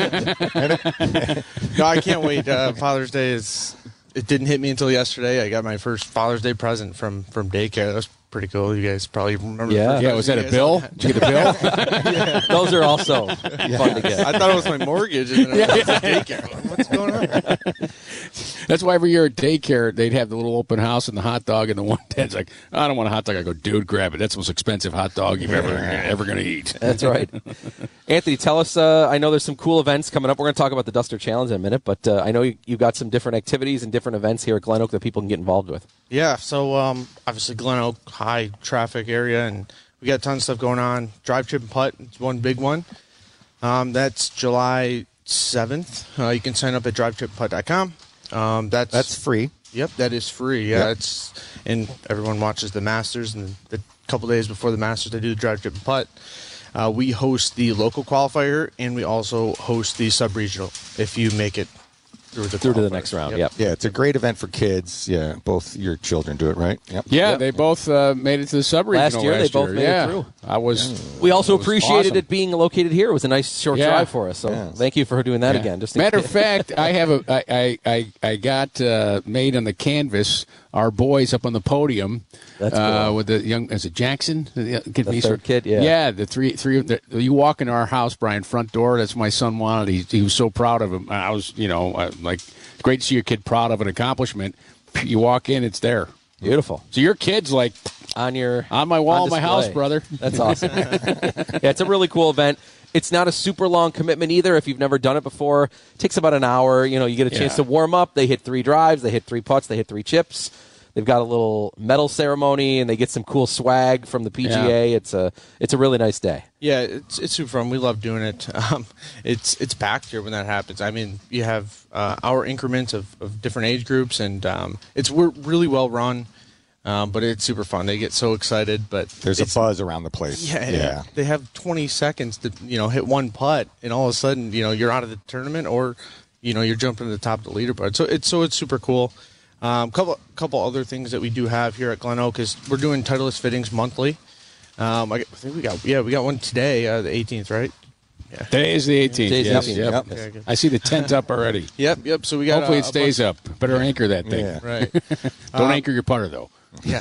No, I can't wait. Uh, Father's Day is. It didn't hit me until yesterday. I got my first Father's Day present from from daycare. That was pretty cool. You guys probably remember. Yeah, yeah. Was that a bill? Did you get a bill? Yeah. Those are also yeah. fun to get. I thought it was my mortgage. And then yeah. It was daycare. What's going on? That's why every year at daycare, they'd have the little open house and the hot dog, and the one dad's like, I don't want a hot dog. I go, dude, grab it. That's the most expensive hot dog you've ever ever going to eat. That's right. Anthony, tell us, uh, I know there's some cool events coming up. We're going to talk about the Duster Challenge in a minute, but uh, I know you, you've got some different activities and different events here at Glen Oak that people can get involved with. Yeah, so um, obviously Glen Oak, high traffic area, and we got tons of stuff going on. Drive, Chip, and Putt, it's one big one. Um, that's July seventh. Uh, you can sign up at drive chip putt dot com. Um, that's that's free. Yep, that is free. Yeah, yep. it's and everyone watches the Masters, and the couple days before the Masters, they do the Drive, Chip, and Putt. Uh, we host the local qualifier, and we also host the sub-regional if you make it through the through to the next round. Yep. yep. Yeah, it's a great event for kids. Yeah, both your children do it, right? Yep. Yeah, yep. they both uh, made it to the sub-regional last year. Last they both year. made yeah. it through. I was. We also was appreciated awesome. it being located here. It was a nice short yeah. drive for us. So yes. thank you for doing that yeah. again. Just matter of fact, I have a I I I, I got uh, made on the canvas. Our boys up on the podium. That's cool. uh, with the young. Is it Jackson? The, the third some, kid. Yeah. Yeah. The three three. The, you walk into our house, Brian, front door. That's what my son wanted. He he was so proud of him. I was, you know, uh, like. Great to see your kid proud of an accomplishment. You walk in, it's there. Beautiful. So your kid's like on your on my wall on in my house, brother. That's awesome. Yeah, it's a really cool event. It's not a super long commitment either. If you've never done it before, it takes about an hour. You know, you get a chance Yeah. to warm up. They hit three drives. They hit three putts. They hit three chips. They've got a little medal ceremony, and they get some cool swag from the P G A. Yeah. It's a it's a really nice day. Yeah, it's it's super fun. We love doing it. Um, it's it's packed here when that happens. I mean, you have uh, hour increments of, of different age groups, and um, it's we're really well run. Um, but it's super fun. They get so excited, but there's a buzz around the place. Yeah, yeah. They have twenty seconds to you know hit one putt, and all of a sudden you know you're out of the tournament, or you know you're jumping to the top of the leaderboard. So it's so it's super cool. Um, couple couple other things that we do have here at Glen Oak is we're doing Titleist fittings monthly. Um, I think we got yeah we got one today, uh, the eighteenth, right? Yeah. Today is the eighteenth. Today's Yes, the eighteenth. yep. Okay, good. I see the tent up already. Yep, yep. So we got Hopefully uh, it stays a up. Better anchor that thing. Yeah. Right. Don't Um, anchor your putter though. Yeah.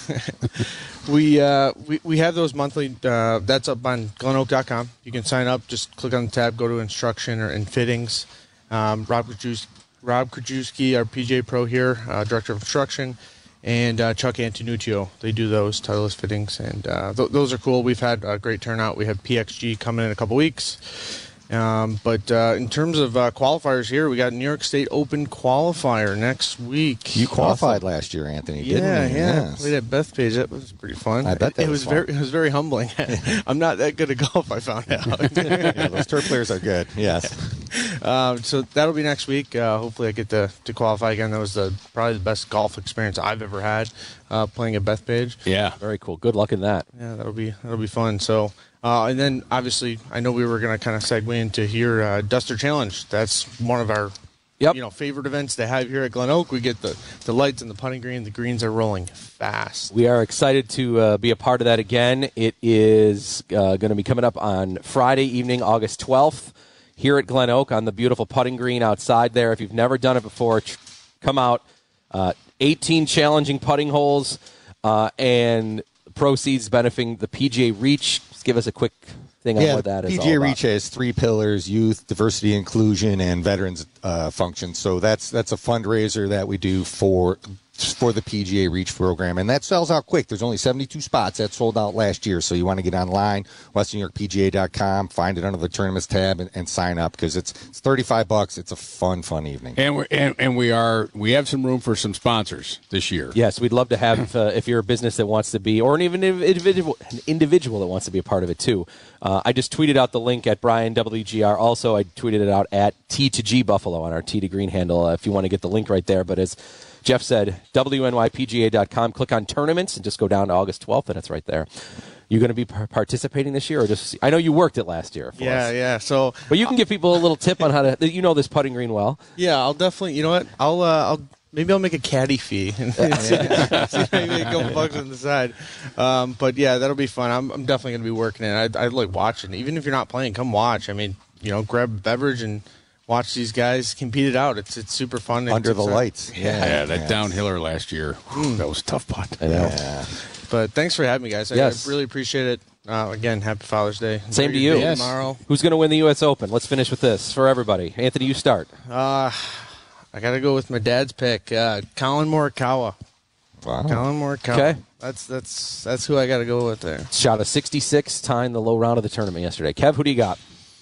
we, uh, we we have those monthly. Uh, that's up on glen oak dot com. You can sign up. Just click on the tab, go to instruction or in fittings. Um, Rob Krajewski, Rob Krajewski, our P G A Pro here, uh, Director of Instruction, and uh, Chuck Antonuccio. They do those Titleist fittings, and uh, th- those are cool. We've had a great turnout. We have P X G coming in a couple weeks. Um, but uh, in terms of uh, qualifiers here, we got New York State Open qualifier next week. You qualified last year, Anthony, Yeah, didn't you? yeah. Yes. Played at Bethpage. That was pretty fun. I bet that it was was fun. very it was very humbling. I'm not that good at golf, I found out. Yeah, those tour players are good. Yes. Um, so that'll be next week. Uh, hopefully, I get to, to qualify again. That was the probably the best golf experience I've ever had uh, playing at Bethpage. Yeah. Very cool. Good luck in that. Yeah, that'll be that'll be fun. So, uh, and then obviously, I know we were going to kind of segue into here uh, Duster Challenge. That's one of our Yep. you know favorite events to have here at Glen Oak. We get the the lights and the putting green. The greens are rolling fast. We are excited to uh, be a part of that again. It is uh, going to be coming up on Friday evening, August twelfth. here at Glen Oak on the beautiful putting green outside there. If you've never done it before, tr- come out. Uh, eighteen challenging putting holes, uh, and proceeds benefiting the P G A Reach. Just give us a quick thing on yeah, what that is P all G A about. Reach has three pillars: youth, diversity, inclusion, and veterans uh, functions. So that's that's a fundraiser that we do for for the P G A Reach program, and that sells out quick. There's only seventy-two spots. That sold out last year, so you want to get online, western new york p g a dot com, find it under the tournaments tab, and, and sign up because it's it's thirty-five bucks. It's a fun, fun evening. And we and, and we are we have some room for some sponsors this year. Yes, we'd love to have, uh, if you're a business that wants to be, or an even individual, an individual that wants to be a part of it too. Uh, I just tweeted out the link at Brian W G R. Also, I tweeted it out at T to G Buffalo on our T to Green handle uh, if you want to get the link right there. But as Jeff said, W N Y P G A dot com. Click on tournaments and just go down to August twelfth, and it's right there. You going to be par- participating this year, or just? I know you worked it last year. For yeah, us. yeah. So, but you can give people a little tip on how to. You know this putting green well. Yeah, I'll definitely. You know what? I'll. Uh, I'll maybe I'll make a caddy fee and see, see maybe a couple bucks on the side. Um, but yeah, that'll be fun. I'm, I'm definitely going to be working it. I, I like watching. Even if you're not playing, come watch. I mean, you know, grab a beverage and watch these guys compete it out. It's it's super fun. Under the lights. Yeah, yeah, yeah that yeah. downhiller last year, whew, that was a tough putt. I know. Yeah. But thanks for having me, guys. I, yes. I really appreciate it. Uh, again, happy Father's Day. Same to you. Yes. Tomorrow. Who's going to win the U S Open? Let's finish with this for everybody. Anthony, you start. Uh, I got to go with my dad's pick, uh, Colin Morikawa. Wow. Colin Morikawa. Okay. That's that's that's who I got to go with there. Shot a sixty-six, tying the low round of the tournament yesterday. Kev, who do you got?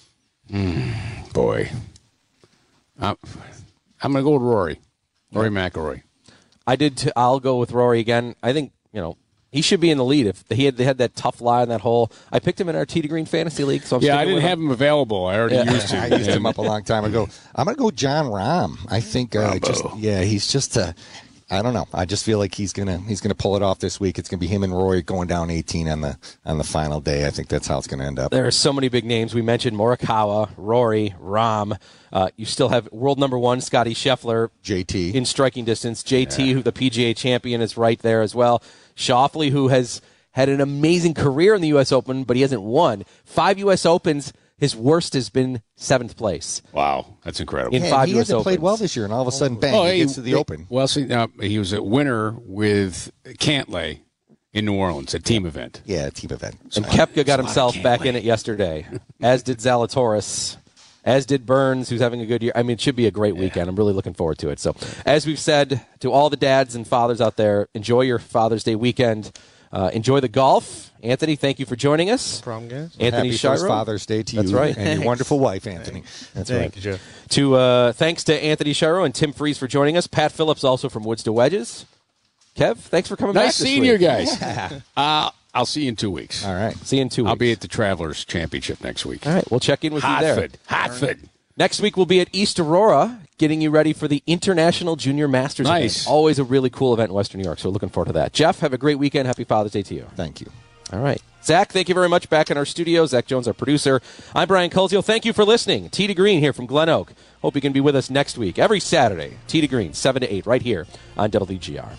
Mm, boy. I'm, I'm going to go with Rory. Rory McIlroy. I did. T- I'll go with Rory again. I think, you know, he should be in the lead. If he had, they had that tough lie in that hole. I picked him in our T to Green Fantasy League. So I'm yeah, I didn't with have him. him available. I already Yeah. used him. I used him up a long time ago. I'm going to go John Rahm. I think uh, just yeah, he's just a. I don't know. I just feel like he's gonna he's gonna pull it off this week. It's gonna be him and Rory going down eighteen on the on the final day. I think that's how it's gonna end up. There are so many big names. We mentioned Morikawa, Rory, Rahm. Uh, you still have world number one Scotty Scheffler, J T in striking distance. J T, yeah. who the P G A champion, is right there as well. Schauffele, who has had an amazing career in the U S Open, but he hasn't won five U S Opens. His worst has been seventh place. Wow, that's incredible. In yeah, five he U S hasn't played Opens. well this year, and all of a sudden, bang, Oh, he hey, gets to the hey, Open. Well, see, uh, he was a winner with Cantlay in New Orleans, a team event. Yeah, team event. And Koepka got himself back in it yesterday, as did Zalatoris, as did Burns, who's having a good year. I mean, it should be a great weekend. I'm really looking forward to it. So, as we've said to all the dads and fathers out there, enjoy your Father's Day weekend. Uh, enjoy the golf. Anthony, thank you for joining us. No problem, guys. Anthony Happy Shiro. first Father's Day to you. That's right. And your wonderful wife, Anthony. That's Thank right. you, Jeff. To uh, thanks to Anthony Shiro and Tim Freeze for joining us. Pat Phillips also from Woods to Wedges. Kev, thanks for coming back Nice this seeing week. you guys. uh, I'll see you in two weeks. All right. See you in two weeks. I'll be at the Travelers Championship next week. All right, we'll check in with you there. Hartford. Hartford. Next week we'll be at East Aurora, getting you ready for the International Junior Masters Nice. event. Always a really cool event in Western New York, so looking forward to that. Jeff, have a great weekend. Happy Father's Day to you. Thank you. All right. Zach, thank you very much. Back in our studio. Zach Jones, our producer. I'm Brian Colzio. Thank you for listening. T to Green here from Glen Oak. Hope you can be with us next week, every Saturday. T to Green, seven to eight, right here on W G R.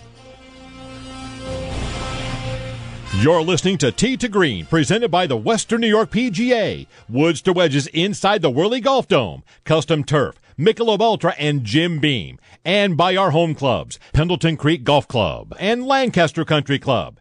You're listening to Tee to Green, presented by the Western New York P G A. Woods to Wedges inside the Whirly Golf Dome. Custom Turf, Michelob Ultra, and Jim Beam. And by our home clubs, Pendleton Creek Golf Club and Lancaster Country Club.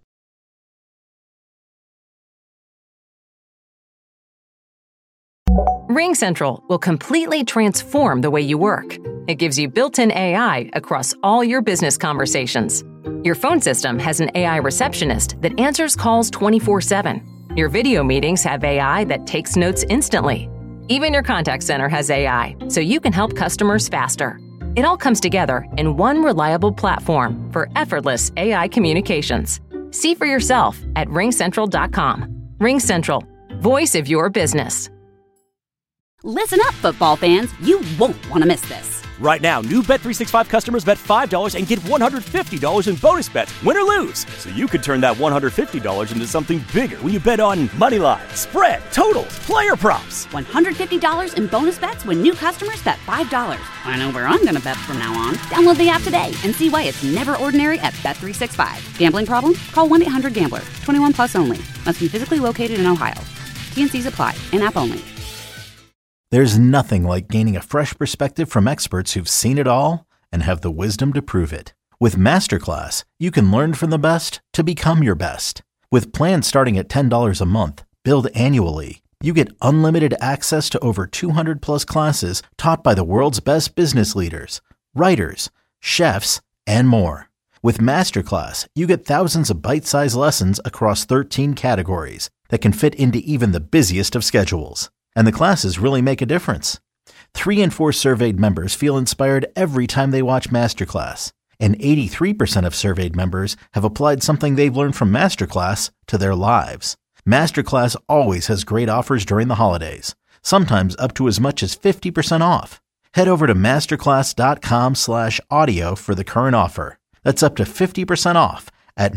RingCentral will completely transform the way you work. It gives you built-in A I across all your business conversations. Your phone system has an A I receptionist that answers calls twenty-four seven. Your video meetings have A I that takes notes instantly. Even your contact center has A I, so you can help customers faster. It all comes together in one reliable platform for effortless A I communications. See for yourself at ring central dot com. RingCentral, voice of your business. Listen up, football fans. You won't want to miss this. Right now, new Bet three sixty-five customers bet five dollars and get one hundred fifty dollars in bonus bets, win or lose. So you could turn that one hundred fifty dollars into something bigger when you bet on money line, spread, totals, player props. one hundred fifty dollars in bonus bets when new customers bet five dollars. I know where I'm going to bet from now on. Download the app today and see why it's never ordinary at Bet three sixty-five. Gambling problem? Call one eight hundred gambler. twenty-one plus only. Must be physically located in Ohio. T and C's apply. In-app only. There's nothing like gaining a fresh perspective from experts who've seen it all and have the wisdom to prove it. With Masterclass, you can learn from the best to become your best. With plans starting at ten dollars a month, billed annually, you get unlimited access to over two hundred plus classes taught by the world's best business leaders, writers, chefs, and more. With Masterclass, you get thousands of bite-sized lessons across thirteen categories that can fit into even the busiest of schedules. And the classes really make a difference. Three in four surveyed members feel inspired every time they watch Masterclass. And eighty-three percent of surveyed members have applied something they've learned from Masterclass to their lives. Masterclass always has great offers during the holidays, sometimes up to as much as fifty percent off. Head over to masterclass.com slash audio for the current offer. That's up to fifty percent off at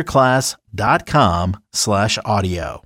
masterclass.com slash audio.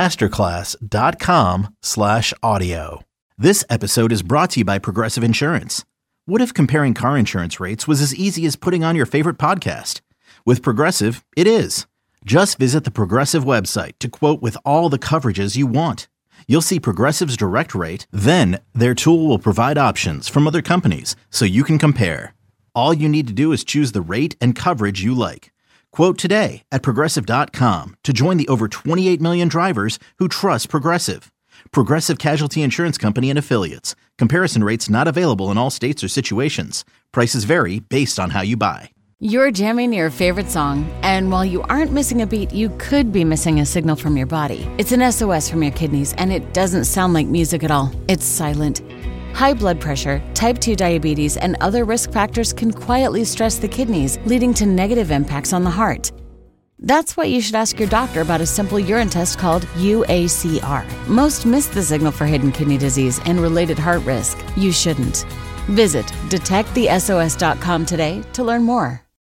Masterclass.com slash audio. This episode is brought to you by Progressive Insurance. What if comparing car insurance rates was as easy as putting on your favorite podcast? With Progressive, it is. Just visit the Progressive website to quote with all the coverages you want. You'll see Progressive's direct rate, then their tool will provide options from other companies so you can compare. All you need to do is choose the rate and coverage you like. Quote today at Progressive dot com to join the over twenty-eight million drivers who trust Progressive. Progressive Casualty Insurance Company and Affiliates. Comparison rates not available in all states or situations. Prices vary based on how you buy. You're jamming your favorite song, and while you aren't missing a beat, you could be missing a signal from your body. It's an S O S from your kidneys, and it doesn't sound like music at all. It's silent. High blood pressure, type two diabetes, and other risk factors can quietly stress the kidneys, leading to negative impacts on the heart. That's why you should ask your doctor about a simple urine test called U A C R. Most miss the signal for hidden kidney disease and related heart risk. You shouldn't. Visit detect the S O S dot com today to learn more.